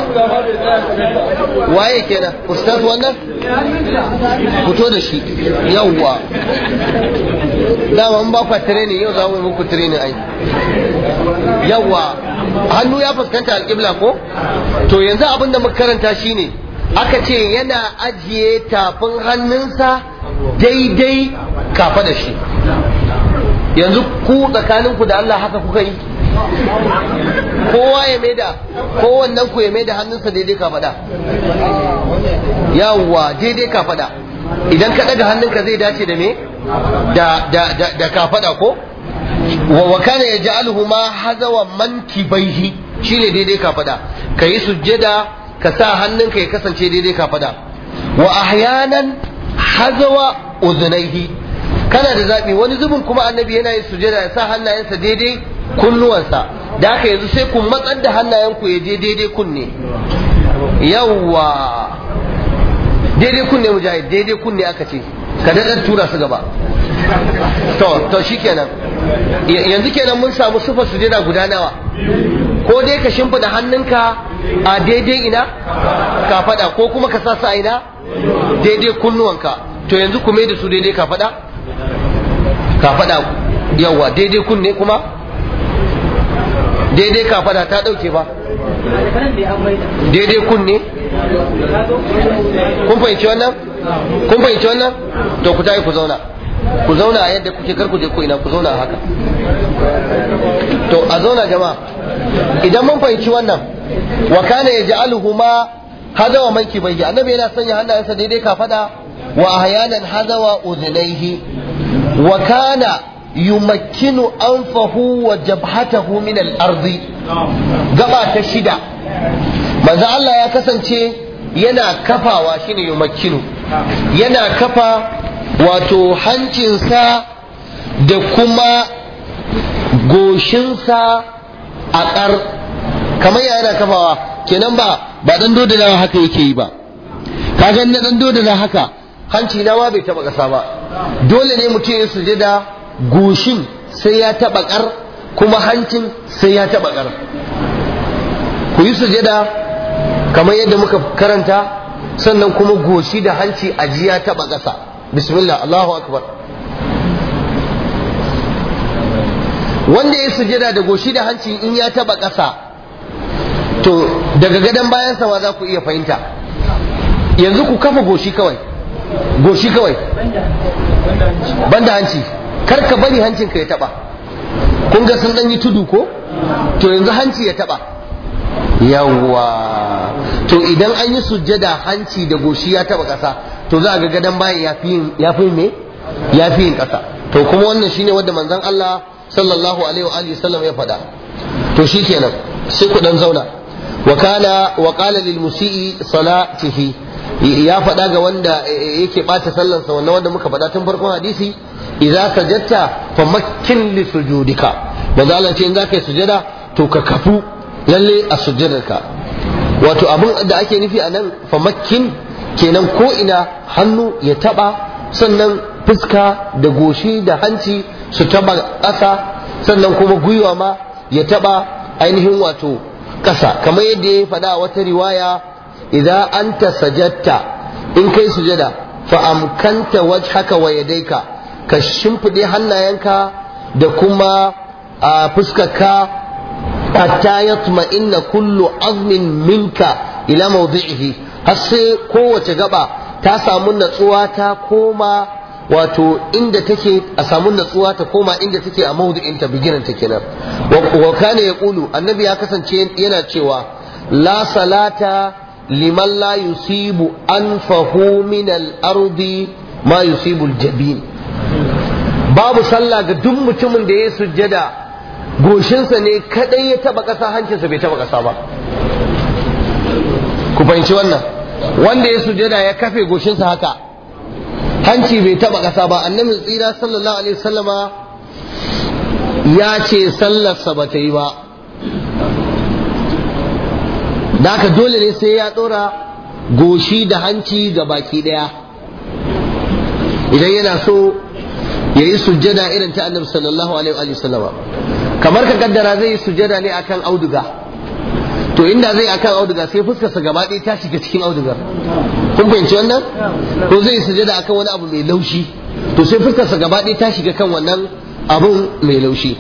waye kenan ustaz wannan fito da shi yawa dama an ba ku training yau za mu yi muku training ai yawa hannu ya fuskanta alƙibla ko to yanzu abin da muka karanta shine aka ce yana ajiye tafin hannunsa daidai kafa da shi yanzu ku tsakaninku da Allah haka kuka yi kowa ya maida kowannen ku ya maida hannunsa daidai kafada yawwa daidai kafada idan ka daga hannunka zai dace da me da da da, da kafada ko wa wa kana yaj'aluhu ma hazawa mankibaihi shine daidai kafada kai sujjada ka sa hannunka ya kasance daidai kafada wa ahyanan hazawa udhunaihi kana da zabi wani zubin kuma annabi yana yin sujjada ya sa hannayensa daidai kunnuwansa da haka yanzu sai ku matsar da hannayenku ya je daidai kunne yawwa daidai kunne mujahid daidai kunne aka ce ka daɗa tura su gaba to to shikenan yanzu kenan mun samu sufar sujada guda nawa ko dai ka shimfida hannunka a daidai ina ka fada ko kuma ka sa su a ina daidai kunnuwanka to yanzu ku mai da su daidai ka fada ka fada yawwa daidai kunne kuma daidai ka fada ta dauke ba daidai kunne kun fahimci wannan kun fahimci wannan to ku tayi ku zauna ku zauna a yadda kuke kar ku je ko ina ku zauna haka to a zauna jama'a idan mun fahimci wannan wa kana yaj'aluhuma hadawa manki bai annabi yana sanya hannayensa daidai ka fada wa ahyanan hadawa udhnayhi wa kana yumakkinu anfahu wa jabhatahu min al-ardi gaba ta shida manzo Allah ya kasance yana kafawa shine yumakkinu yana kafa wato hancinsa da kuma goshinsa a ƙar kamar ya yana kafawa kenan ba ba dan dodana haka yake yi ba kaga na dan dodana haka hanci na ma bai taba ƙasa ba dole ne mutum ya sujada goshin sai ya taba ƙar kuma hancin sai ya taba ƙar ku yi sujada kamar yadda muka karanta sannan kuma goshi da hanci ajiya taba ƙasa bismillah Allahu akbar wanda ya sujada da goshi da hanci in ya taba ƙasa to daga gadon bayansa ma za ku iya fahimta yanzu ku kafa goshi kawai goshi kawai banda hanci kar ka bari hancinka ya taba kun ga sun dan yi tudu ko to yanzu hanci ya taba yawwa to idan an yi sujjada hanci da goshi ya taba ƙasa to za a ga gadon bayan ya fi yin ya fi me ya fi yin ƙasa to kuma wannan shine wanda manzon Allah sallallahu alaihi wa alihi sallam ya faɗa to shikenan sai ku dan zauna wa kana wa qala lil musii salatihi ya faɗa ga wanda yake bata sallar sa wannan wanda muka faɗa tun farkon hadisi idza sajadta famakkin li sujudika manzo Allah ce in zaka yi sujada to ka kafu lalle a sujudarka wato abin da ake nufi anan famakkin kenan ko ina hannu ya taba sannan fuska da goshi da hanci su taba ƙasa sannan kuma gwiwa ma ya taba ainihin wato ƙasa kamar yadda ya faɗa wata riwaya idan anta sajadta in kai sujada fa amkanta wajhaka wa yadayka ka shimfide hannayenka da kuma a fuskarka hatta yatma'inna kullu azmin minka ila mawdi'ihi har sai kowace gaba ta samu natsuwa ta koma wato inda take a samu natsuwa ta koma inda take a mawdu'in ta bigiran ta kenan wa kana yaqulu annabi ya kasance yana cewa la salata liman la yusibu anfahu min al-ardi ma yusibu al-jabin babu sallah ga duk mutumin da ya sujjada goshinsa ne kadai ya taba kasa hancinsa bai taba kasa ba ku fahimci wannan wanda ya sujjada ya kafe goshinsa haka hanci bai taba ƙasa ba annabi tsira sallallahu alaihi wasallama ya ce sallarsa ba ta yi ba da haka dole ne sai ya ɗora goshi da hanci ga baki ɗaya idan yana so ya yi sujjada irin ta annabi sallallahu alaihi wasallama kamar ka kaddara zai yi sujjada ne akan auduga to inda zai akan auduga sai fuskarsa gaba ɗaya ta shiga cikin audugar kun fahimci wannan ko zai sujada akan wani abu mai laushi to sai fuskarsa gaba ɗaya ta shiga kan wannan abun mai laushi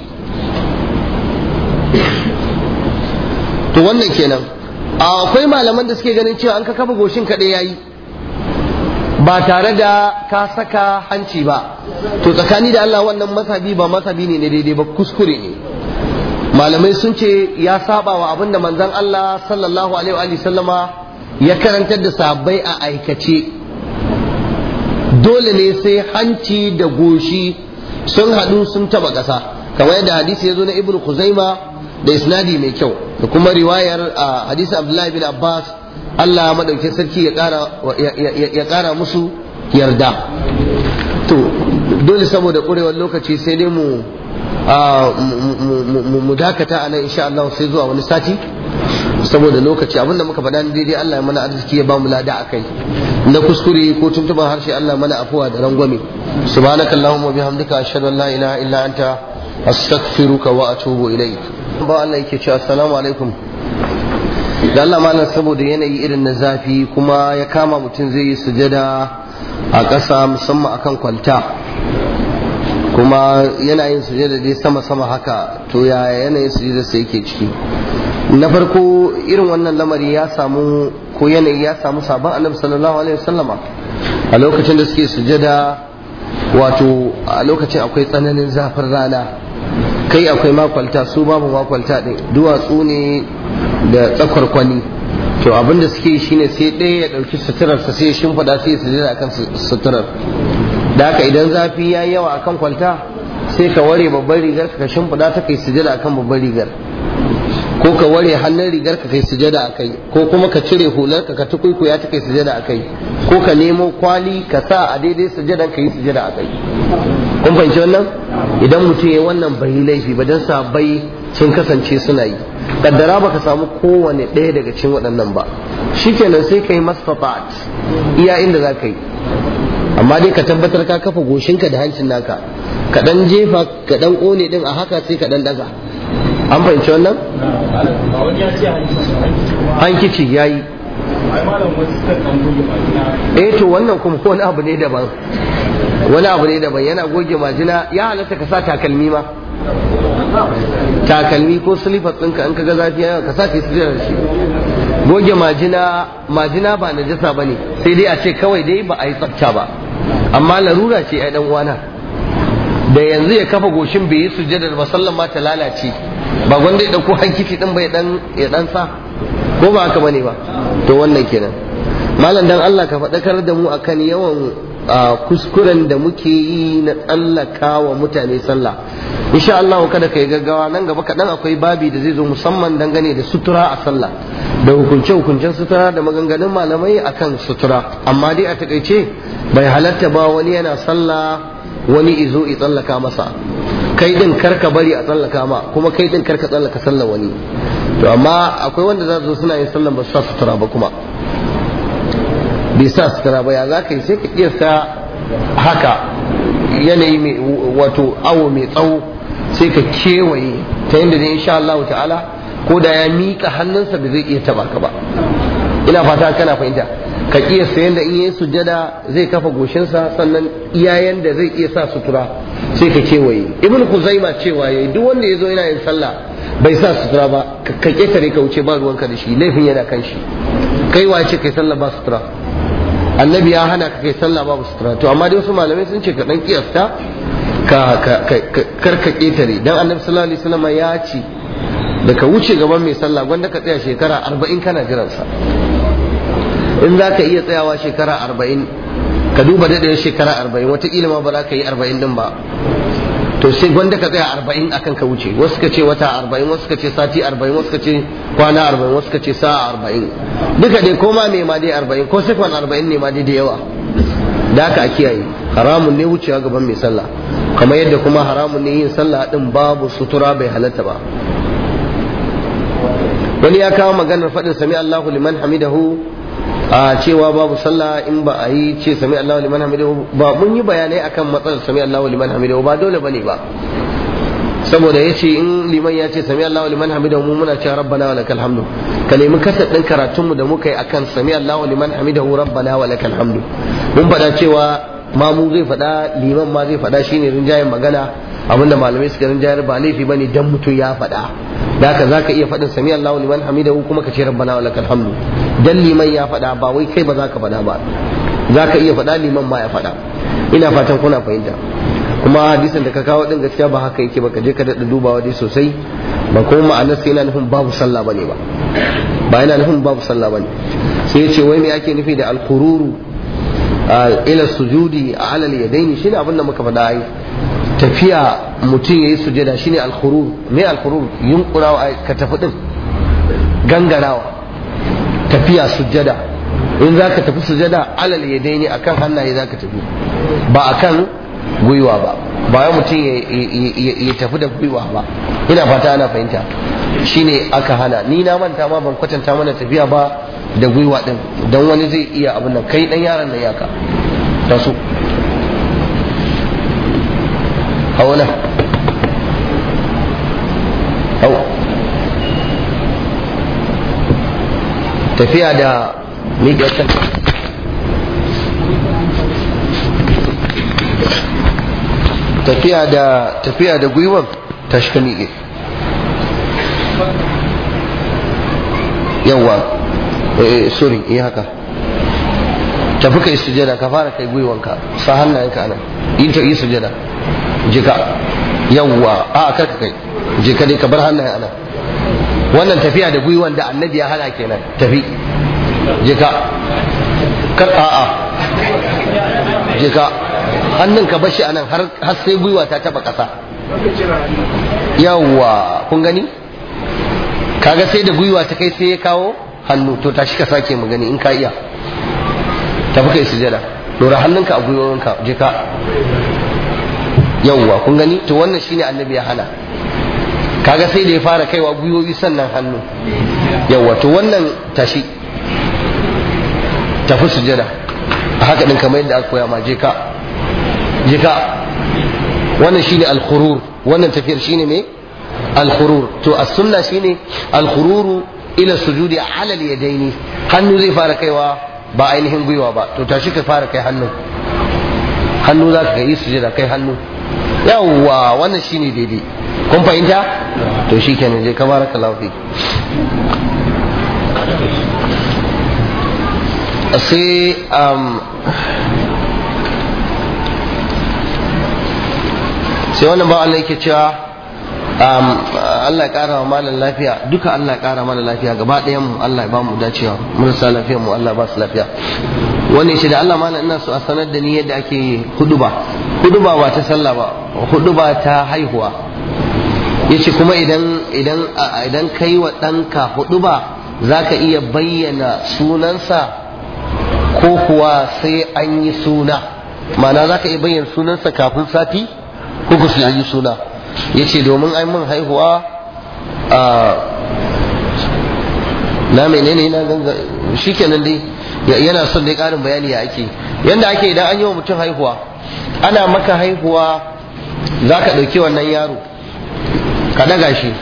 to wannan kenan akwai malaman da suke ganin cewa an ka kafa goshin kaɗai yayi ba tare da ka saka hanci ba to tsakani da Allah wannan masabi ba masabi ne na daidai ba kuskure ne malamai sun ce ya saba wa abinda manzon Allah sallallahu alaihi wa sallama ya karantar da sahabbai a aikace dole ne sai hanci da goshi sun haɗu sun taba ƙasa kamar yadda hadisi ya zo na ibnu Khuzaima da isnadi mai kyau da kuma riwayar hadisi Abdullahi bin Abbas Allah madaukakin sarki ya ƙara ya ƙara musu yarda to dole saboda ƙurewar lokaci sai dai mu mu dakata a nan insha Allah sai zuwa wani sati saboda lokaci abinda muka faɗa daidai Allah ya mana arziki ya bamu lada akai na kuskure ko tuntuban harshe Allah mana afuwa da rangwame subhanakallahumma wa bihamdika ashhadu an la ilaha illa anta astaghfiruka wa atubu ilaik ba Allah yake cewa assalamu alaikum da Allah malam saboda yanayi irin na zafi kuma ya kama mutum zai yi sujada a ƙasa musamman akan kwalta kuma yana yin sujada dai sama-sama haka to ya yanayin sujada sai yake ciki na farko irin wannan lamari ya samu ko yanayi ya samu sabon annabi sallallahu alaihi wasallama a lokacin da suke sujada wato a lokacin akwai tsananin zafin rana kai akwai makwalta su babu makwalta din duwatsu ne da tsakwarkwani to abinda suke shine sai ɗaya ya ɗauki suturarsa sai ya shimfiɗa sai ya sujada akan suturar da haka idan zafi ya yi yawa akan kwalta sai ka ware babban rigar ka shimfiɗa ta kai sujada akan babban rigar ko ka ware hannun rigar ka kai sujada akai ko kuma ka cire hular ka ka tukuikuya ta kai sujada akai ko ka nemo kwali ka sa a daidai sujadan ka yi sujada akai kun fahimci wannan idan mutum ya wannan bai laifi ba dan sa bai sun kasance suna yi. Kaddara baka samu kowane ɗaya daga cikin waɗannan ba, shikenan sai ka yi mastata'at iya inda za ka yi, amma dai ka tabbatar ka kafa goshinka da hancin naka, ka ɗan jefa ka ɗan ƙone ɗin a haka sai ka ɗan ɗaga. An fahimci wannan? Hankici ya yi. Eh to wannan kuma wani abu ne daban, wani abu ne daban. Yana goge majina, ya halatta ka sa takalmi ma, takalmi ko silifas ɗinka in ka ga zafi yawa ka sa ka yi sujjada da shi. Goge majina, majina ba najasa ba ne, sai dai a ce kawai dai ba a yi tsafta ba, amma larura ce ai dan uwana. Da yanzu ya kafa goshin bai yi sujjada ba, sallan ma ta lalace, ba gwanda ya dauko hankici din bai dan ya dan sa, ko ba haka bane ba? To wannan kenan. Malam dan Allah ka faɗakar da mu akan yawan kuskuren da muke yi na tsallaka wa mutane sallah. Insha Allah kada kai gaggawa, nan gaba kaɗan akwai babi da zai zo musamman dangane da sutura a sallah, da hukunce hukuncen sutura da maganganun malamai akan sutura. Amma dai a takaice bai halatta ba wani yana sallah wani izo i tsallaka masa, kai din karka bari a tsallaka ma, kuma kai din karka tsallaka sallar wani. To amma akwai wanda za su zo suna yin sallan ba su sa sutura ba, kuma bai sa sutura ba, ya za ka yi sai ka kiyasta haka yanayi mai wato awo mai tsawo sai ka kewaye ta yadda da insha Allah ta'ala ko da ya miƙa hannunsa da zai iya taba ka ba. Ina fata kana fahimta. Ka kiyasta yadda in yi sujjada zai kafa goshinsa, sannan iyayen da zai iya sa sutura sai ka kewaye. Ibn Khuzaima cewa yayi duk wanda ya zo yana yin sallah bai sa sutura ba, ka ketare ka wuce ba ruwanka da shi, laifin yana kan shi. Kai wace kai sallah ba sutura? Annabi ya hana ka kai sallah babu sutura. To amma dai wasu malamai sun ce ka dan kiyasta ka kar ka ketare, dan Annabi sallallahu alaihi wasallam ya ce da ka wuce gaban mai sallah gwanda ka tsaya shekara arba'in kana jiransa. In za ka iya tsayawa shekara arba'in, ka duba daɗin shekara arba'in, wataƙila ma ba za ka yi arba'in din ba, to sai gwanda ka tsaya arba'in akan ka wuce. Wasu ka ce wata arba'in, wasu ka ce sati arba'in, wasu ka ce kwana arba'in, wasu ka ce sa'a arba'in, duka dai koma me ma dai arba'in ko sekwan arba'in ne ma dai da yawa. Da haka a kiyaye, haramun ne wucewa gaban mai sallah, kamar yadda kuma haramun ne yin sallah din babu sutura, bai halatta ba. Wani ya kawo maganar faɗin sami Allahu liman hamidahu a cewa babu sallah in ba a yi ce sami Allahu liman hamidahu ba. Mun yi bayanai akan matsalar sami Allahu liman hamidahu, ba dole bane ba, saboda yace in liman ya ce sami Allahu liman hamidahu mu muna cewa rabbana wa lakal hamdu. Ka nemi kasar din karatun mu da muka yi akan sami Allahu liman hamidahu rabbana wa lakal hamdu, mun faɗa cewa mamu zai faɗa, liman ma zai faɗa, shine rinjayen magana. Abinda malamai suka rinjayar ba laifi bane dan mutum ya faɗa, da haka zaka iya faɗin sami Allahu liman hamidahu kuma ka ce rabbana wa lakal hamdu, dan liman ya faɗa ba wai kai ba za ka faɗa ba, za ka iya faɗa, liman ma ya faɗa. Ina fatan kuna fahimta. Kuma hadisin da ka kawo din gaskiya ba haka yake ba, ka je ka daɗa dubawa dai sosai, ba kuma ma'anar sai yana nufin babu sallah bane ba, ba yana nufin babu sallah bane. Sai ya ce wai me ake nufi da alkururu ila sujudi ala al-yadaini? Shine abin da muka faɗa ai, tafiya mutum yayi sujada shine alkurur. Me alkurur? Yunkurawa ka tafi din, gangarawa, tafiya sujada. In za ka tafi sujada alal yadaini akan hannaye za ka tafi, ba akan gwiwa ba, ba ya mutum ya tafi da gwiwa ba. Ina fata ana fahimta, shine aka hana. Ni na manta ma ban kwatanta mana tafiya ba da gwiwa din, don wani zai iya abin nan. Kai dan yaron nan yaka taso hauna hau tafiya da miƙaƙƙen tafiya da tafiya da gwiwan tashi ka miƙe. Yawwa eh sorry eh haka tafi kai sujada, ka fara kai gwiwanka, sa hannayenka anan, yi ta yi sujada, jika. Yawwa a karka kai, jika dai ka bar hannayen anan. Wannan tafiya da gwiwan da annabi ya hana kenan, tafi jika kar a'a jika hannun ka bashi anan har har sai gwiwa ta taba kasa. Yawwa kun gani, kaga sai da gwiwa ta kai sai ya kawo hannu, to tashi ka sake mu gani in ka iya. Tafi kai sujada, dora hannunka a gwiwoyinka, jika. Yawwa kun gani, to wannan shine annabi ya hana. kaga sai da ya fara kaiwa gwiwoyi sannan hannu. Yawa to wannan tashi tafi sujada a haka din kamar yadda aka koya ma je ka je ka wannan shine al-khurur, wannan tafiyar shine me al-khurur. To as-sunna shine al-khururu ila sujudi ala al-yadaini, hannu zai fara kaiwa ba ainihin gwiwa ba. To tashi ka fara kai hannu hannu za ka yi sujada kai hannu. Yawwa wannan shine daidai, kun fahimta? To shikenan je ka barakallahu fi. sai um, sai wannan ba Allah yake cewa um, Allah ya kara wa malam lafiya, duka Allah ya kara mana lafiya gaba ɗayan mu, Allah ya ba mu dacewa, marasa lafiyar mu Allah ba su lafiya. Wannan shi da Allah malam ina so a sanar da ni yadda ake huduba huduba ba ta sallah ba, huduba ta haihuwa. Yace kuma idan idan idan kai wa ɗanka huduba zaka iya bayyana sunansa ko kuwa sai an yi suna, ma'ana za ka iya bayyana sunansa kafin sati ko ku sai an yi suna. Ya ce domin an min haihuwa a na menene na ganga shi kenan dai yana son dai karin bayani ya ake yanda ake idan an yi wa mutum haihuwa. Ana maka haihuwa za ka ɗauki wannan yaro ka ɗaga shi,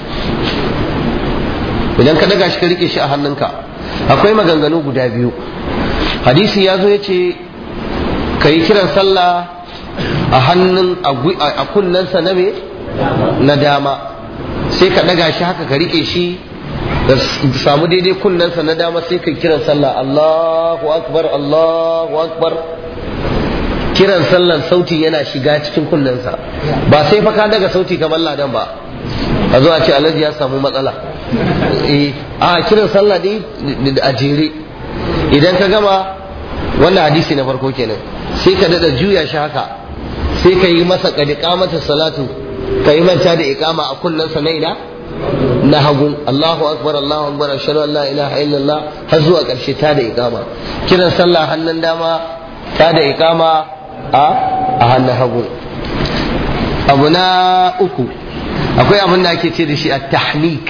idan ka ɗaga shi ka riƙe shi a hannunka. Akwai maganganu guda biyu. Hadisi ya zo ya ce ka yi kiran sallah a hannun a kunnensa na me na dama, sai ka ɗaga shi haka ka riƙe shi da samu daidai kunnensa na dama, sai ka kiran sallah Allahu akbar Allahu akbar. Kiran sallan sauti yana shiga cikin kunnensa, ba sai fa ka daga sauti kamar ladan ba a zo a ce alhaji ya samu matsala. eh a kiran sallah ne a jere. Idan ka gama wannan hadisi na farko kenan, sai ka dada juya shi haka, sai ka yi masa qad iqamata salatu, ka yi manta da iqama a kullun sa na ina na hagu, Allahu akbar Allahu akbar ashhadu an la ilaha illallah har zuwa karshe ta da iqama. Kiran sallah hannun dama, ta da iqama a a hannun hagu. Abu na uku akwai abin da ake ce da shi at-tahnik.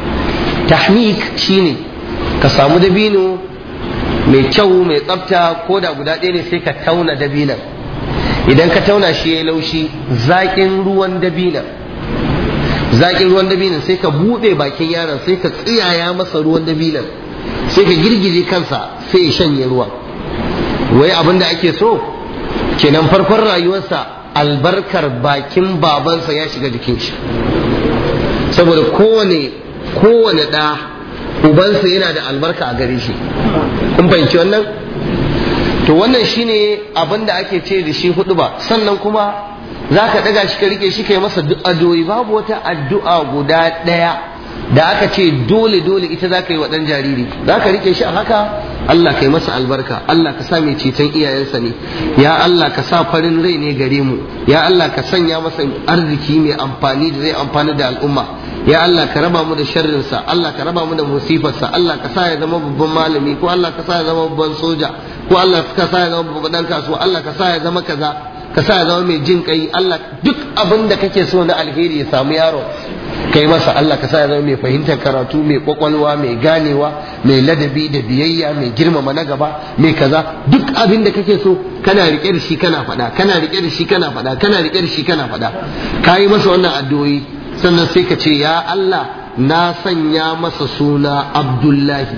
Tahnik shine ka samu dabino mai kyau mai tsafta, ko da guda ɗaya ne, sai ka tauna dabinan. Idan ka tauna shi ya laushi, zaƙin ruwan dabinan zaƙin ruwan dabinan sai ka buɗe bakin yaron, sai ka tsiyaya masa ruwan dabinan, sai ka girgije kansa, sai ya shanye ruwa. Wai abin da ake so kenan, farkon rayuwarsa albarkar bakin babansa ya shiga jikin shi, saboda kowane kowane ɗa ubansa yana da albarka a gare shi. Kun fahimci wannan? To wannan shine abin da ake ce da shi hudu ba. Sannan kuma za ka ɗaga shi ka rike shi ka yi masa addu'o'i. Babu wata addu'a guda ɗaya da aka ce dole dole ita za ka yi wa ɗan jariri. Za ka rike shi a haka, Allah ka yi masa albarka, Allah ka sa mai ceton iyayensa ne, ya Allah ka sa farin rai ne gare mu, ya Allah ka sanya masa arziki mai amfani da zai amfani da al'umma, ya Allah ka raba mu da sharrinsa, Allah ka raba mu da musifarsa, Allah ka sa ya zama babban malami, ko Allah ka sa ya zama babban soja, ko Allah ka sa ya zama babban dan kasuwa, Allah ka sa ya zama kaza, ka sa ya zama mai jin kai. Allah duk abin da kake so na alheri ya samu yaro kai masa. Allah ka sa ya zama mai fahimtar karatu, mai kwakwalwa, mai ganewa, mai ladabi da biyayya, mai girmama na gaba, mai kaza. Duk abin da kake so kana rike da shi kana faɗa, kana rike da shi kana faɗa, kana rike da shi kana faɗa. Kayi masa wannan addu'o'i, sannan sai ka ce ya Allah na sanya masa suna Abdullahi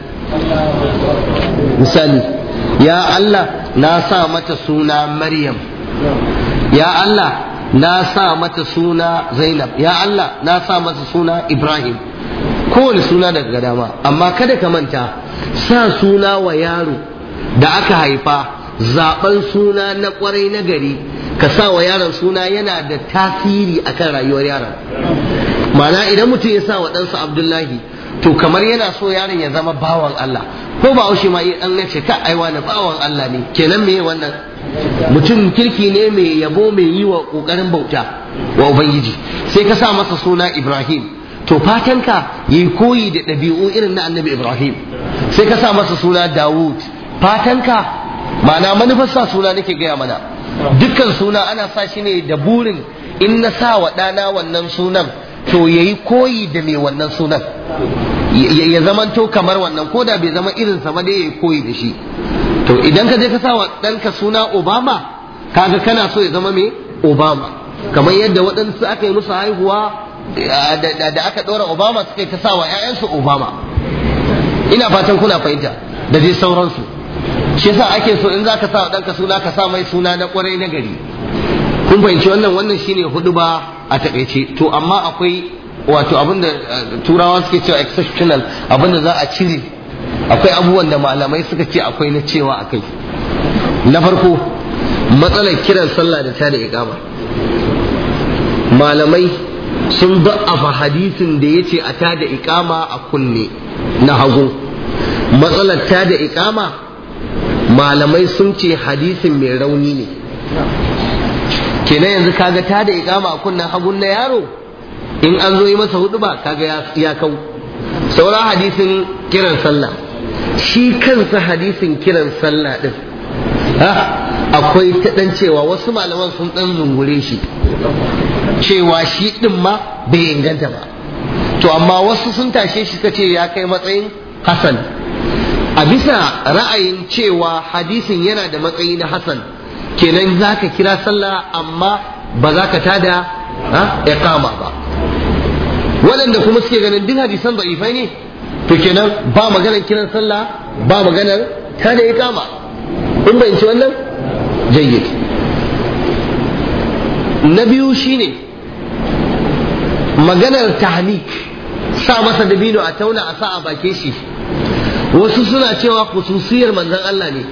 misali, ya Allah na sa mata suna Maryam, ya Allah na sa mata suna Zainab, ya Allah na sa mata suna Ibrahim. Kowane suna daga dama, amma kada ka manta sa suna wa yaro da aka haifa, zaben suna na kwarai na gari, ka sa wa yaron suna yana da tasiri akan rayuwar yaron. Ma'ana idan mutum ya sa wa ɗansa Abdullahi, to kamar yana so yaron ya zama bawan Allah, ko ba haushe ma yi ɗan nace ka aiwa na bawan Allah ne, kenan me wannan mutum kirki ne mai yabo, mai yi wa ƙoƙarin bauta wa Ubangiji. Sai ka sa masa suna Ibrahim, to fatanka yi koyi da ɗabi'u irin na annabi Ibrahim. Sai ka sa masa suna Dawud, fatanka ma'ana manufar sa suna nake gaya mana, dukkan suna ana sa shi ne da burin in na sa wa ɗana wannan sunan to yayi koyi da mai wannan sunan, ya zamanto kamar wannan, ko da bai zama irinsa ba dai yayi koyi da shi. To idan ka je ka sa wa ɗanka suna Obama, kaga kana so ya zama mai Obama, kamar yadda waɗansu aka yi musu haihuwa da aka ɗora Obama suka yi ta sa wa ‘ya'yansu Obama. Ina fatan kuna fahimta da dai sauransu. Shi yasa ake so in za ka sa wa ɗanka suna ka sa mai suna na ƙwarai na gari. Kun fahimci wannan wannan shine hudu ba a taƙaice. To amma akwai wato abinda turawa suke cewa exceptional, abinda za a cire, akwai abubuwan da malamai suka ce akwai na cewa akai. Na farko matsalar kiran sallah da tada iqama. Malamai sun da'afa hadisin da yace a tada iqama a kunne na hagu. Matsalar tada iqama malamai sun ce hadisin mai rauni ne. Kenan yanzu kaga tada iqama a kunnen hagun na yaro, in an zo yi masa hudu ba kaga ya kau. Sauran hadisin kiran sallah, shi kansa hadisin kiran sallah din akwai ta dan cewa wasu malaman sun dan zungure shi cewa shi din ma bai inganta ba. To amma wasu sun tashe shi ta ce ya kai matsayin hasan, a bisa ra'ayin cewa hadisin yana da matsayi na hasan, kenan za ka kira sallah amma ba za ka tada iqama ba. Waɗanda kuma suke ganin duk hadisan da'ifai ne, to kenan ba maganar kiran sallah ba maganar tada iqama. In bayanci wannan jayyid. Na biyu shine maganar tahnik, sa masa dabino a tauna a sa a bake shi. Wasu suna cewa khususiyar manzon Allah ne,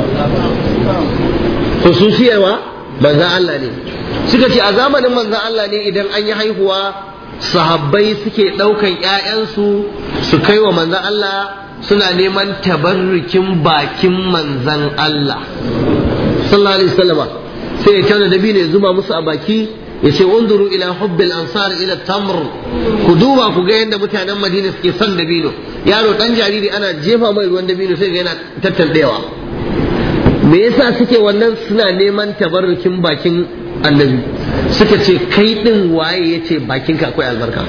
khususiyar wa manzon Allah ne. Suka ce a zamanin manzon Allah ne idan an yi haihuwa sahabbai suke ɗaukan ‘ya'yansu su kai wa manzon Allah, suna neman tabarrukin bakin manzon Allah sallallahu alaihi wasallam. Sai ya tauna dabino ya zuba musu a baki, ya ce unzuru ila hubbil ansar ila tamr, ku duba ku ga yadda mutanen Madina suke son dabino. Yaro dan jariri ana jefa mai ruwan dabino sai ga yana tattandewa. Me yasa suke wannan? Suna neman tabarrukin bakin annabi. Suka ce kai din waye yace bakinka akwai albarka?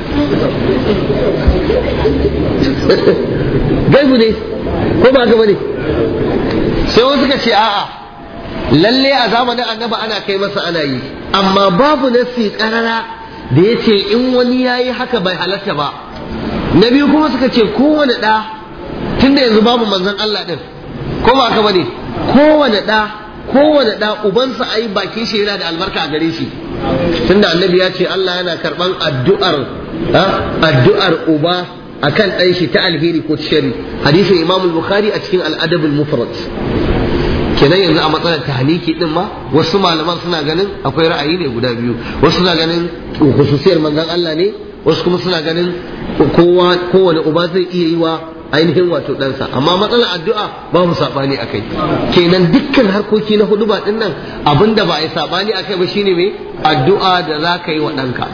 Gaibu ne ko ba ga bane? Sai wasu suka ce a'a, lalle a zamanin annabi ana kai masa ana yi, amma babu nasi karara da yace in wani yayi haka bai halatta ba. Na biyu kuma suka ce kowane ɗa, tunda yanzu babu manzon Allah din, ko ba haka bane, kowane ɗa kowane ɗa ubansa ai bakin shi yana da albarka a gare shi, tunda annabi ya ce Allah yana karban addu'ar addu'ar uba akan ɗan shi ta alheri ko ta shari. Hadisin Imam al-Bukhari a cikin al-Adab al-Mufrad. Kenan yanzu a matsalar tahniki din ma wasu malaman suna ganin akwai ra'ayi ne guda biyu, wasu suna ganin khususiyar manzon Allah ne, wasu kuma suna ganin kowa kowane uba zai iya yi wa ainihin wato ɗansa. Amma matsalar addu'a ba mu saɓani a kai. Kenan dukkan harkoki na hudu ba ɗin nan abinda ba a yi saɓani a kai ba shine mai addu'a da za ka yi wa ɗanka.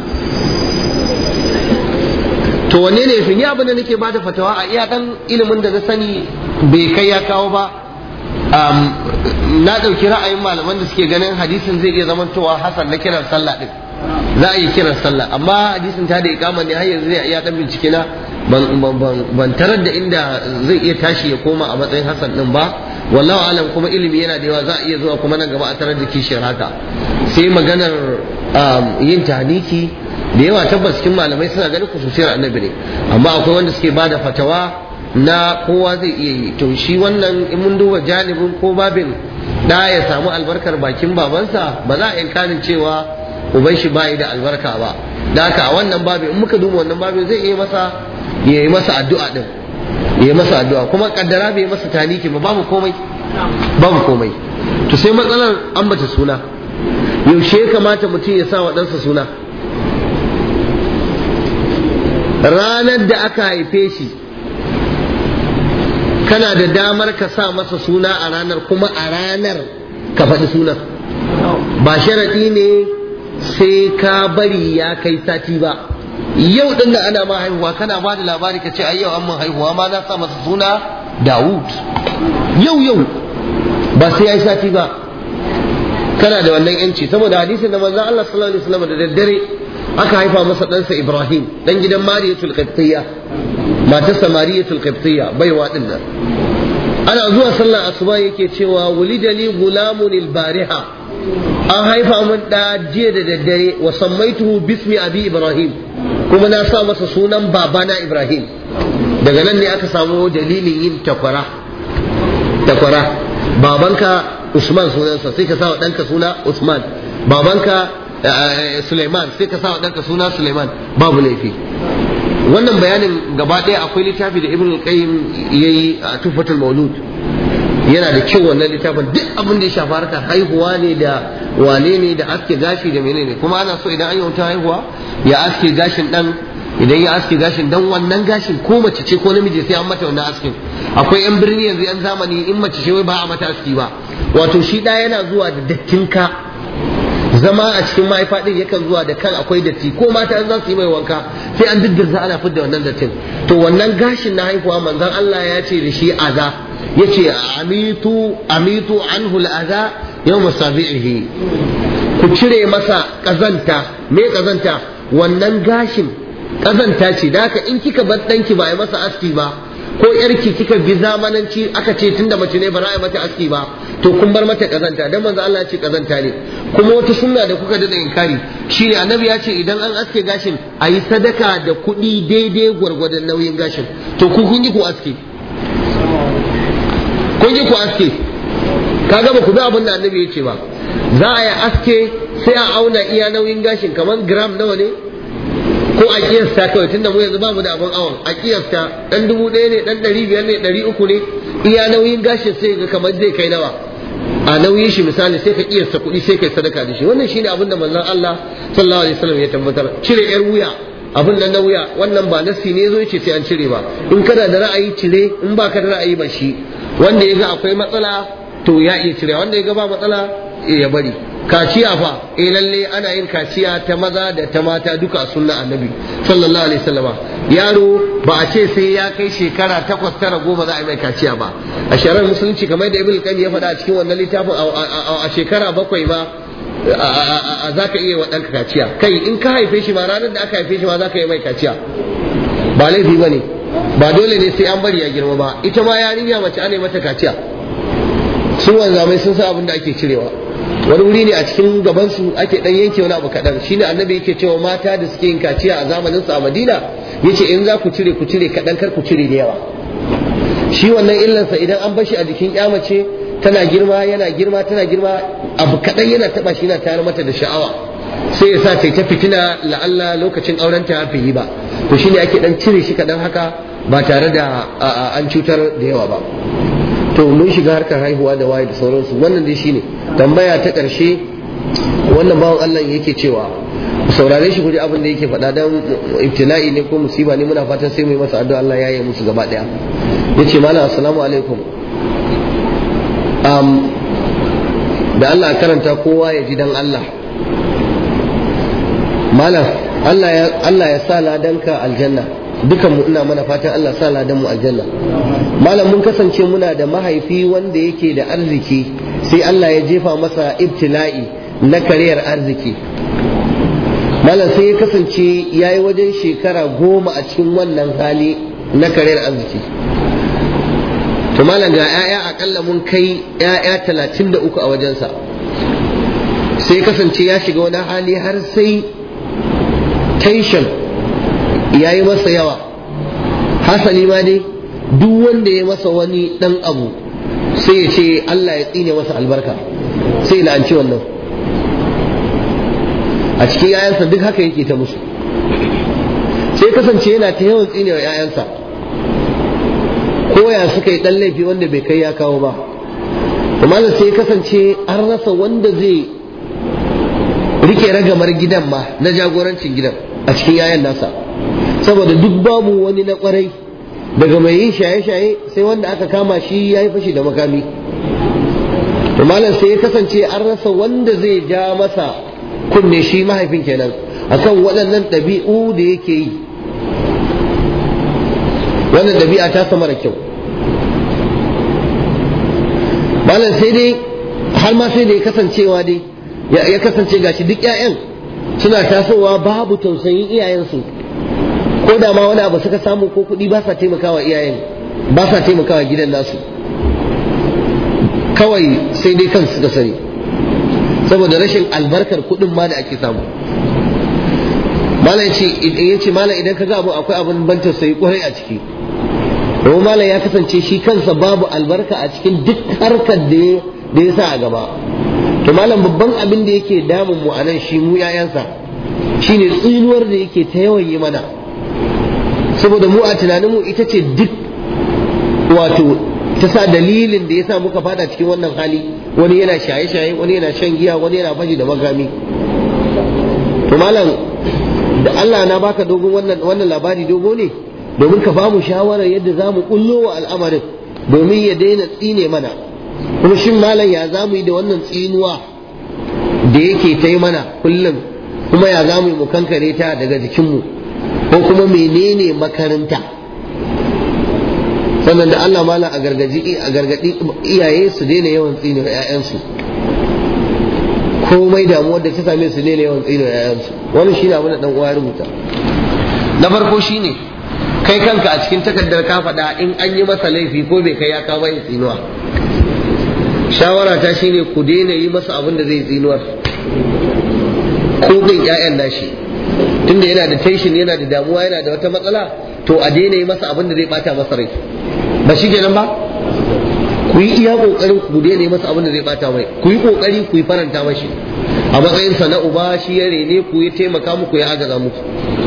To wanne ne fi? Ni abin da nake bada fatawa a iya ɗan ilimin da na sani bai kai ya kawo ba. Na ɗauki ra'ayin malaman da suke ganin hadisin zai iya zamantowa hasan na kiran sallah ɗin. Za a yi kiran sallah, amma hadisin ta da iqama ne har yanzu zai iya ɗan bincike na ban tarar da inda zai iya tashi ya koma a matsayin hasan din ba. Wallahu alam, kuma ilimi yana da yawa, za a iya zuwa kuma nan gaba a tarar da kishiyar haka. Sai maganar yin tahniki da yawa tabbas cikin malamai suna ganin khususiyar annabi ne, amma akwai wanda suke bada fatawa na kowa zai iya yi. To shi wannan in mun duba janibin ko babin da ya samu albarkar bakin babansa, ba za a inkarin cewa uban shi bai da albarka ba. Da haka a wannan babin in muka duba wannan babin zai iya masa ya yi masa addu'a din, ya yi masa addu'a, kuma kaddara bai masa taniki ba, babu komai babu komai. To sai matsalar ambata suna, yaushe ya kamata mutum ya sa wa ɗansa suna? Ranar da aka haife shi kana da damar ka sa masa suna a ranar, kuma a ranar ka faɗi sunan. Ba sharaɗi ne sai ka bari ya kai sati ba. Yau din da ana ma haihuwa kana ba da labari ka ce ai yau an mun haihuwa ma na sa masa suna Dawud, yau yau ba sai ya yi sati ba. Kana da wannan yanci, saboda hadisin da manzon Allah sallallahu alaihi wasallam da daddare aka haifa masa ɗansa Ibrahim dan gidan Mariyatul Qibtiyya matarsa Mariyatul Qibtiyya baiwa din nan ana zuwa sallar asuba yake cewa wulidali gulamun albariha an haifa min da jiya da daddare wa sammaituhu bismi abi Ibrahim kuma na sa masa sunan babana Ibrahim. Daga nan ne aka samu dalilin yin takwara takwara babanka Usman sunansa sai ka sa wa ɗanka suna Usman, babanka Suleiman sai ka sa wa ɗanka suna Suleiman, babu laifi. Wannan bayanin gaba ɗaya akwai littafi da Ibn al-Qayyim yayi a Tuhfatul Maulud, yana da kyau wannan littafin. Duk abin da ya shafa harkar haihuwa ne da wane ne da aske gashi da menene, kuma ana so idan an yi wata haihuwa ya aske gashin dan, idan ya aske gashin dan wannan gashin ko mace ce ko namiji sai an mata wannan askin. Akwai yan birni yanzu yan zamani in mace ce wai ba a mata aski ba, wato shi da yana zuwa da dattin ka, zama a cikin mahaifa din yakan zuwa da kan akwai datti, ko mata za su yi mai wanka sai an diddirza ana fidda wannan dattin. To wannan gashin na haihuwa manzon Allah ya ce da shi aza, yace amitu amitu anhu al-adha yawm sabihi, ku cire masa kazanta. Me kazanta? wannan gashin kazanta ce, da haka in kika bar danki ba a yi masa aski ba, ko yarki kika bi zamananci aka ce tunda mace ne ba za a yi mata aski ba, to kun bar mata kazanta, dan manzo Allah ya ce kazanta ne. Kuma wata sunna da kuka dada inkari shine annabi ya ce idan an aske gashin a yi sadaka da kuɗi daidai gwargwadon nauyin gashin. To ku kun yi ku aske, kun yi ku aske, kaga ba ku bi abin da annabi ya ce ba. Za a yi aske sai a auna iya nauyin gashin kamar gram nawa ne, ko a kiyasta kawai, tunda mu yanzu bamu da abin awon, a kiyasta dan dubu ɗaya ne, dan ɗari biyar ne, ɗari uku ne, iya nauyin gashin sai ga kamar zai kai nawa a nauyin shi misali, sai ka kiyasta kuɗi sai kai sadaka da shi. Wannan shine abin da manzon Allah sallallahu alaihi wasallam ya tabbatar. Cire yar wuya, abin nan na wuya, wannan ba nasi ne zo yace sai an cire ba. In kana da ra'ayi cire, in baka da ra'ayi ba shi. Wanda ya ga akwai matsala to ya iya cire, wanda ya ga ba matsala ya bari. Kaciya fa eh lalle ana yin kaciya ta maza da ta mata duka sunna annabi sallallahu alaihi wasallama. Yaro ba a ce sai ya kai shekara takwas tara goma za a yi mai kaciya ba. A shari'ar musulunci kamar da Ibn Qayyim ya faɗa a cikin wannan littafin a shekara bakwai ma za ka iya wa ɗanka kaciya. Kai in ka haife shi ma ranar da aka haife shi ma za ka yi mai kaciya, ba laifi ba ne, ba dole ne sai an bari ya girma ba. Ita ma yarinya mace ana yi mata kaciya, sun wanzamai sun san abin da ake cirewa. Wani wuri ne a cikin gabansu ake dan yanke wani abu kaɗan, shine annabi yake cewa mata da suke yin kaciya a zamanin sa a Madina, yace in za ku cire ku cire kaɗan, kar ku cire da yawa. Shi wannan illansa idan an bashi a jikin ƴa mace tana girma yana girma tana girma, abu kaɗan yana taɓa shi yana tayar mata da sha'awa, sai ya sa ta ta fitina la'alla lokacin auren ta bai yi ba. To shine ake dan cire shi kaɗan haka ba tare da an cutar da yawa ba. To mun shiga harkar haihuwa da waye da sauransu. Wannan dai shine tambaya ta ƙarshe. Wannan bawan Allah yake cewa saurare shi, kuje abin da yake faɗa, dan ibtila'i ne ko musiba ne, muna fatan sai mu yi masa addu'a Allah ya yi musu gaba ɗaya. Yace malam assalamu alaikum, um, da Allah karanta kowa ya ji dan Allah. Malam Allah ya Allah ya sa ladanka aljanna, dukan mu ina mana fatan Allah sa ladan mu aljanna. Malam mun kasance muna da mahaifi wanda yake da arziki, sai Allah ya jefa masa ibtila'i na kariyar arziki. Malam sai ya kasance ya yi wajen shekara goma a cikin wannan hali na kariyar arziki. To malam ga 'ya'ya akalla mun kai 'ya'ya talatin da uku a wajensa, sai kasance ya shiga wani hali har sai tension ya yi masa yawa. Hasali ma dai duk wanda ya masa wani dan abu sai ya ce Allah ya tsine masa albarka, sai la'anci wannan. A cikin yayansa duk haka yake ta musu, sai kasance yana ta yawan tsine wa yayansa, ko ya suka yi dan laifi wanda bai kai ya kawo ba. Amma sai kasance an rasa wanda zai rike ragamar gidan ma na jagorancin gidan a cikin yayan nasa, saboda duk babu wani na kwarai, daga mai yin shaye-shaye sai wanda aka kama shi ya yi fashi da makami. To malam sai ya kasance an rasa wanda zai ja masa kunne, shi mahaifin kenan, akan waɗannan ɗabi'u da yake yi. Wannan ɗabi'a ta sama da kyau. Malam sai dai har ma sai da ya kasancewa dai ya kasance gashi duk ƴaƴan suna tasowa babu tausayin iyayensu, ko da ma wani abu suka samu ko kuɗi ba sa taimakawa iyayen, ba sa taimakawa gidan nasu, kawai sai dai kansu suka sani saboda rashin albarkar kuɗin ma da ake samu. Malam ya ce malam idan ka ga abu akwai abin ban tausayi kwarai a ciki, domin malam ya kasance shi kansa babu albarka a cikin duk harkar da ya sa a gaba. To malam babban abin da yake damun mu anan shi mu yayansa shine tsinuwar da yake ta yawan yi mana, saboda mu a tunanin mu ita ce duk wato ta sa dalilin da yasa muka fada cikin wannan hali. Wani yana shaye-shaye, wani yana shan giya, wani yana fashi da makami. To malam da Allah na baka dogon wannan wannan labari dogo ne domin ka bamu shawarar yadda zamu kullo wa al'amarin domin ya daina tsine mana. Kuma shin malam ya zamu yi da wannan tsinuwa da yake ta yi mana kullum, kuma ya zamu yi mu kankare ta daga jikinmu, ko kuma menene makaranta? Sannan da Allah malam a gargaji a gargadi iyaye su daina yawan tsine wa 'ya'yansu, komai damuwar da ta same su daina yawan tsine wa 'ya'yansu. Wannan shine abin da dan uwa ya rubuta. Na farko shine kai kanka a cikin takardar ka faɗa in an yi masa laifi ko bai kai ya kawo yin tsinuwa. Shawara ta shine ku daina yi masa abin da zai tsinuwar, ko bin ƴaƴan nashi, tunda yana da tension, yana da damuwa, yana da wata matsala, to a daina yi masa abin da zai bata masa rai. Ba shi kenan ba? Ku yi iya kokarin ku daina yi masa abin da zai bata mai, ku yi kokari ku yi faranta mashi a matsayin sa na uba, shi ya rene ku, ya taimaka muku, ya agaza muku.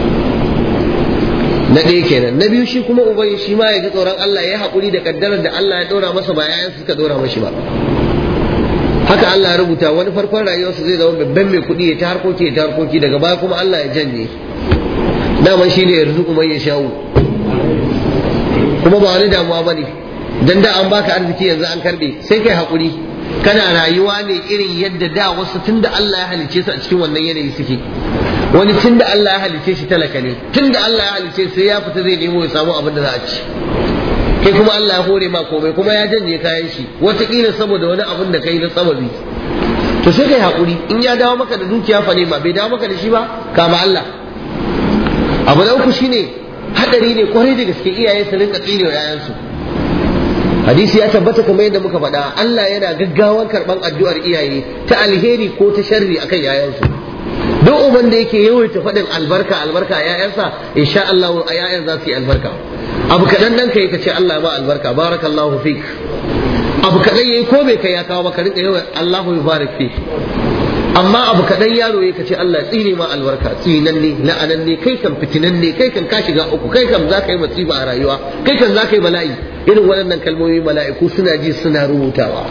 Na ɗaya kenan. Na biyu shi kuma uban shi ma ya ji tsoron Allah, ya haƙuri da kaddarar da Allah ya ɗora masa ba yayan suka ɗora mashi ba. Haka Allah ya rubuta, wani farkon rayuwarsa zai zama babban mai kuɗi, ya ta harkoki ya ta harkoki, daga baya kuma Allah ya janye. Daman shi ne yarzuku mai ya sha'u, kuma ba wani damuwa ba ne, dan da an baka arziki yanzu an karbe, sai kai haƙuri. Kana rayuwa ne irin yadda da wasu tunda Allah ya halice su a cikin wannan yanayi suke. Wani tunda Allah ya halice shi talaka ne, tunda Allah ya halice sai ya fita zai nemo ya samu abin da za a ci. Kai kuma Allah ya hore ma komai, kuma ya janye kayan shi, wataƙila saboda wani abin da kai na sababi. To sai kai haƙuri, in ya dawo maka da dukiya fa ne ma, bai dawo maka da shi ba, kama Allah. Abu na uku shine hadari ne kwarai da gaske iyaye su rinka tsine wa 'ya'yansu. Hadisi ya tabbata kamar yadda muka faɗa, Allah yana gaggawan karɓan addu'ar iyaye ta alheri ko ta sharri akan 'ya'yansu. Duk uban da yake yawaita faɗin albarka albarka a 'ya'yansa, insha Allah a 'ya'yan za su yi albarka. Abu kaɗan ɗan kai ka ce Allah ba albarka, barakallahu fik. Abu kaɗan yayi ko bai kai ya kawo maka rinka yawan Allahu yubarik fik. Amma abu kaɗan yaro ya kace Allah tsine ma albarka, tsinan ne, la'anan ne, kai kan fitinan ne, kai kan ka shiga uku, kai kan za ka yi masifa a rayuwa, kai kan za ka yi bala'i. Irin waɗannan kalmomi mala'iku suna ji suna rubutawa,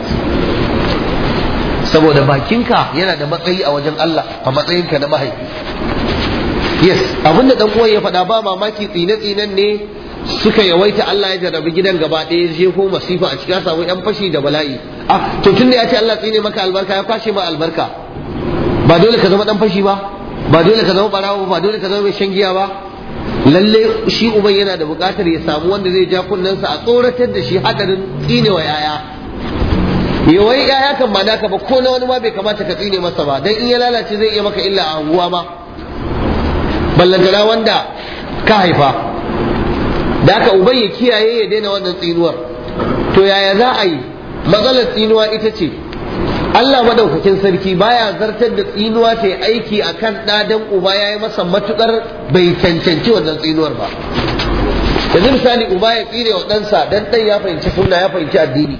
saboda bakinka yana da matsayi a wajen Allah a matsayinka na mahaifi. Yes, abinda dan uwan ya faɗa ba mamaki tsine-tsinen ne suka yawaita, Allah ya jarrabi gidan gaba ɗaya, je ko masifa a cikin samu yan fashi da bala'i. Ah, to tunda ya ce Allah tsine maka albarka, ya kwashe ma albarka. Ba dole ka zama dan fashi ba, ba dole ka zama barawo ba, dole ka zama mai shan giya ba. Lalle shi uban yana da buƙatar ya samu wanda zai ja kunnensa a tsoratar da shi hadarin tsinewa yaya. Yawai yaya kan ba naka ba, ko na wani ma bai kamata ka tsine masa ba, dan in ya lalace zai iya maka illa a anguwa ma, ballantana wanda ka haifa. Da haka uban ya kiyaye ya daina wannan tsinuwar. To yaya za a yi? Matsalar tsinuwa ita ce Allah madaukakin sarki baya zartar da tsinuwa ta yi aiki a kan ɗadan uba ya yi masa matuƙar bai cancanci wannan tsinuwar ba. Yanzu misali uba ya tsine wa ɗansa dan ɗan ya fahimci sunna, ya fahimci addini.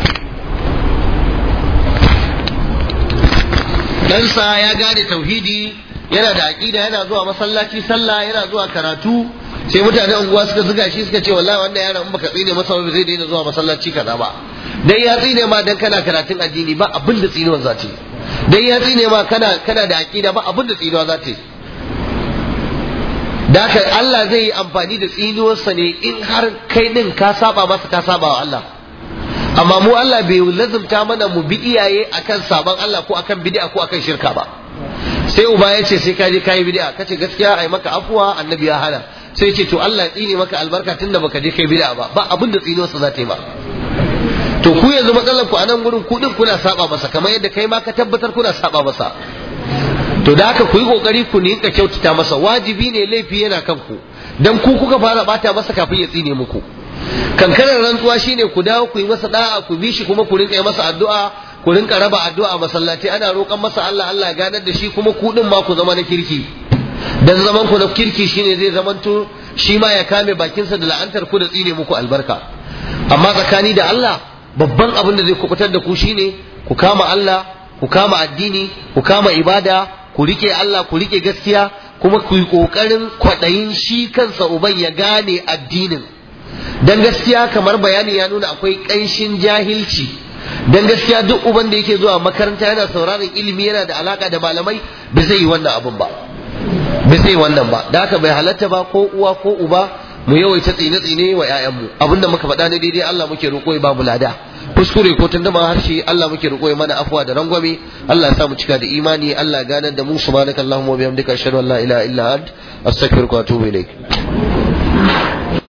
Ɗansa ya gane tauhidi, yana da aƙida, yana zuwa masallaci sallah, yana zuwa karatu, sai mutane unguwa suka zuga shi suka ce wallahi wannan yaron in baka tsine masa ba zai daina zuwa masallaci kaza ba. Dan ya tsine ma dan kana karatun addini ba abin da tsinuwar za ta yi. Dan ya tsine ma kana kana da aqida ba abin da tsinuwa za ta yi. Da haka Allah zai yi amfani da tsinuwarsa ne in har kai din ka saba masa, ka saba wa Allah. Amma mu Allah bai lazumta mana mu bi iyaye akan saban Allah ko akan bid'a ko akan shirka ba. Sai uba ya ce sai ka je kai bid'a, kace gaskiya ai maka afuwa, annabi ya hana. Sai ce to Allah ya tsine maka albarka tunda baka je kai bid'a ba, ba abin da tsinuwarsa za ta yi ba. To ku yanzu matsalar ku a nan gurin ku din kuna saba masa, kamar yadda kai ma ka tabbatar kuna saba masa. to da haka ku yi kokari ku rinka kyautata masa, wajibi ne, laifi yana kanku dan ku kuka fara bata masa kafin ya tsine muku. Kankanar rantsuwa shine ku dawo ku yi masa da'a, ku bi shi kuma ku rinka yi masa addu'a, ku rinka raba addu'a masallaci ana roƙon masa Allah Allah ya ganar da shi, kuma ku din ma ku zama na kirki. Dan zaman ku na kirki shine zai zamanto shi ma ya kame bakinsa da la'antar ku da tsine muku albarka. Amma tsakani da Allah babban abin da zai kubutar da ku shine ku kama Allah, ku kama addini, ku kama ibada, ku rike Allah, ku rike gaskiya, kuma ku yi kokarin kwaɗayin shi kansa uban ya gane addinin. Dan gaskiya kamar bayani ya nuna akwai ƙanshin jahilci. Dan gaskiya duk uban da yake zuwa makaranta yana sauraron ilimi yana da alaka da malamai ba zai yi wannan abun ba. Ba zai yi wannan ba. Da haka bai halatta ba ko uwa ko uba mu yawaita tsine-tsine wa 'ya'yanmu. Abinda muka faɗa na daidai Allah muke roƙo ya ba mu lada. Kuskure ko tunduma harshe Allah muke roƙo ya mana afwa da rangwame. Allah ya sa mu cika da imani. Allah ya ganar da mu. Subhanakallahumma wa bihamdika ashhadu an la ilaha illa ant astaghfiruka wa atubu ilaik.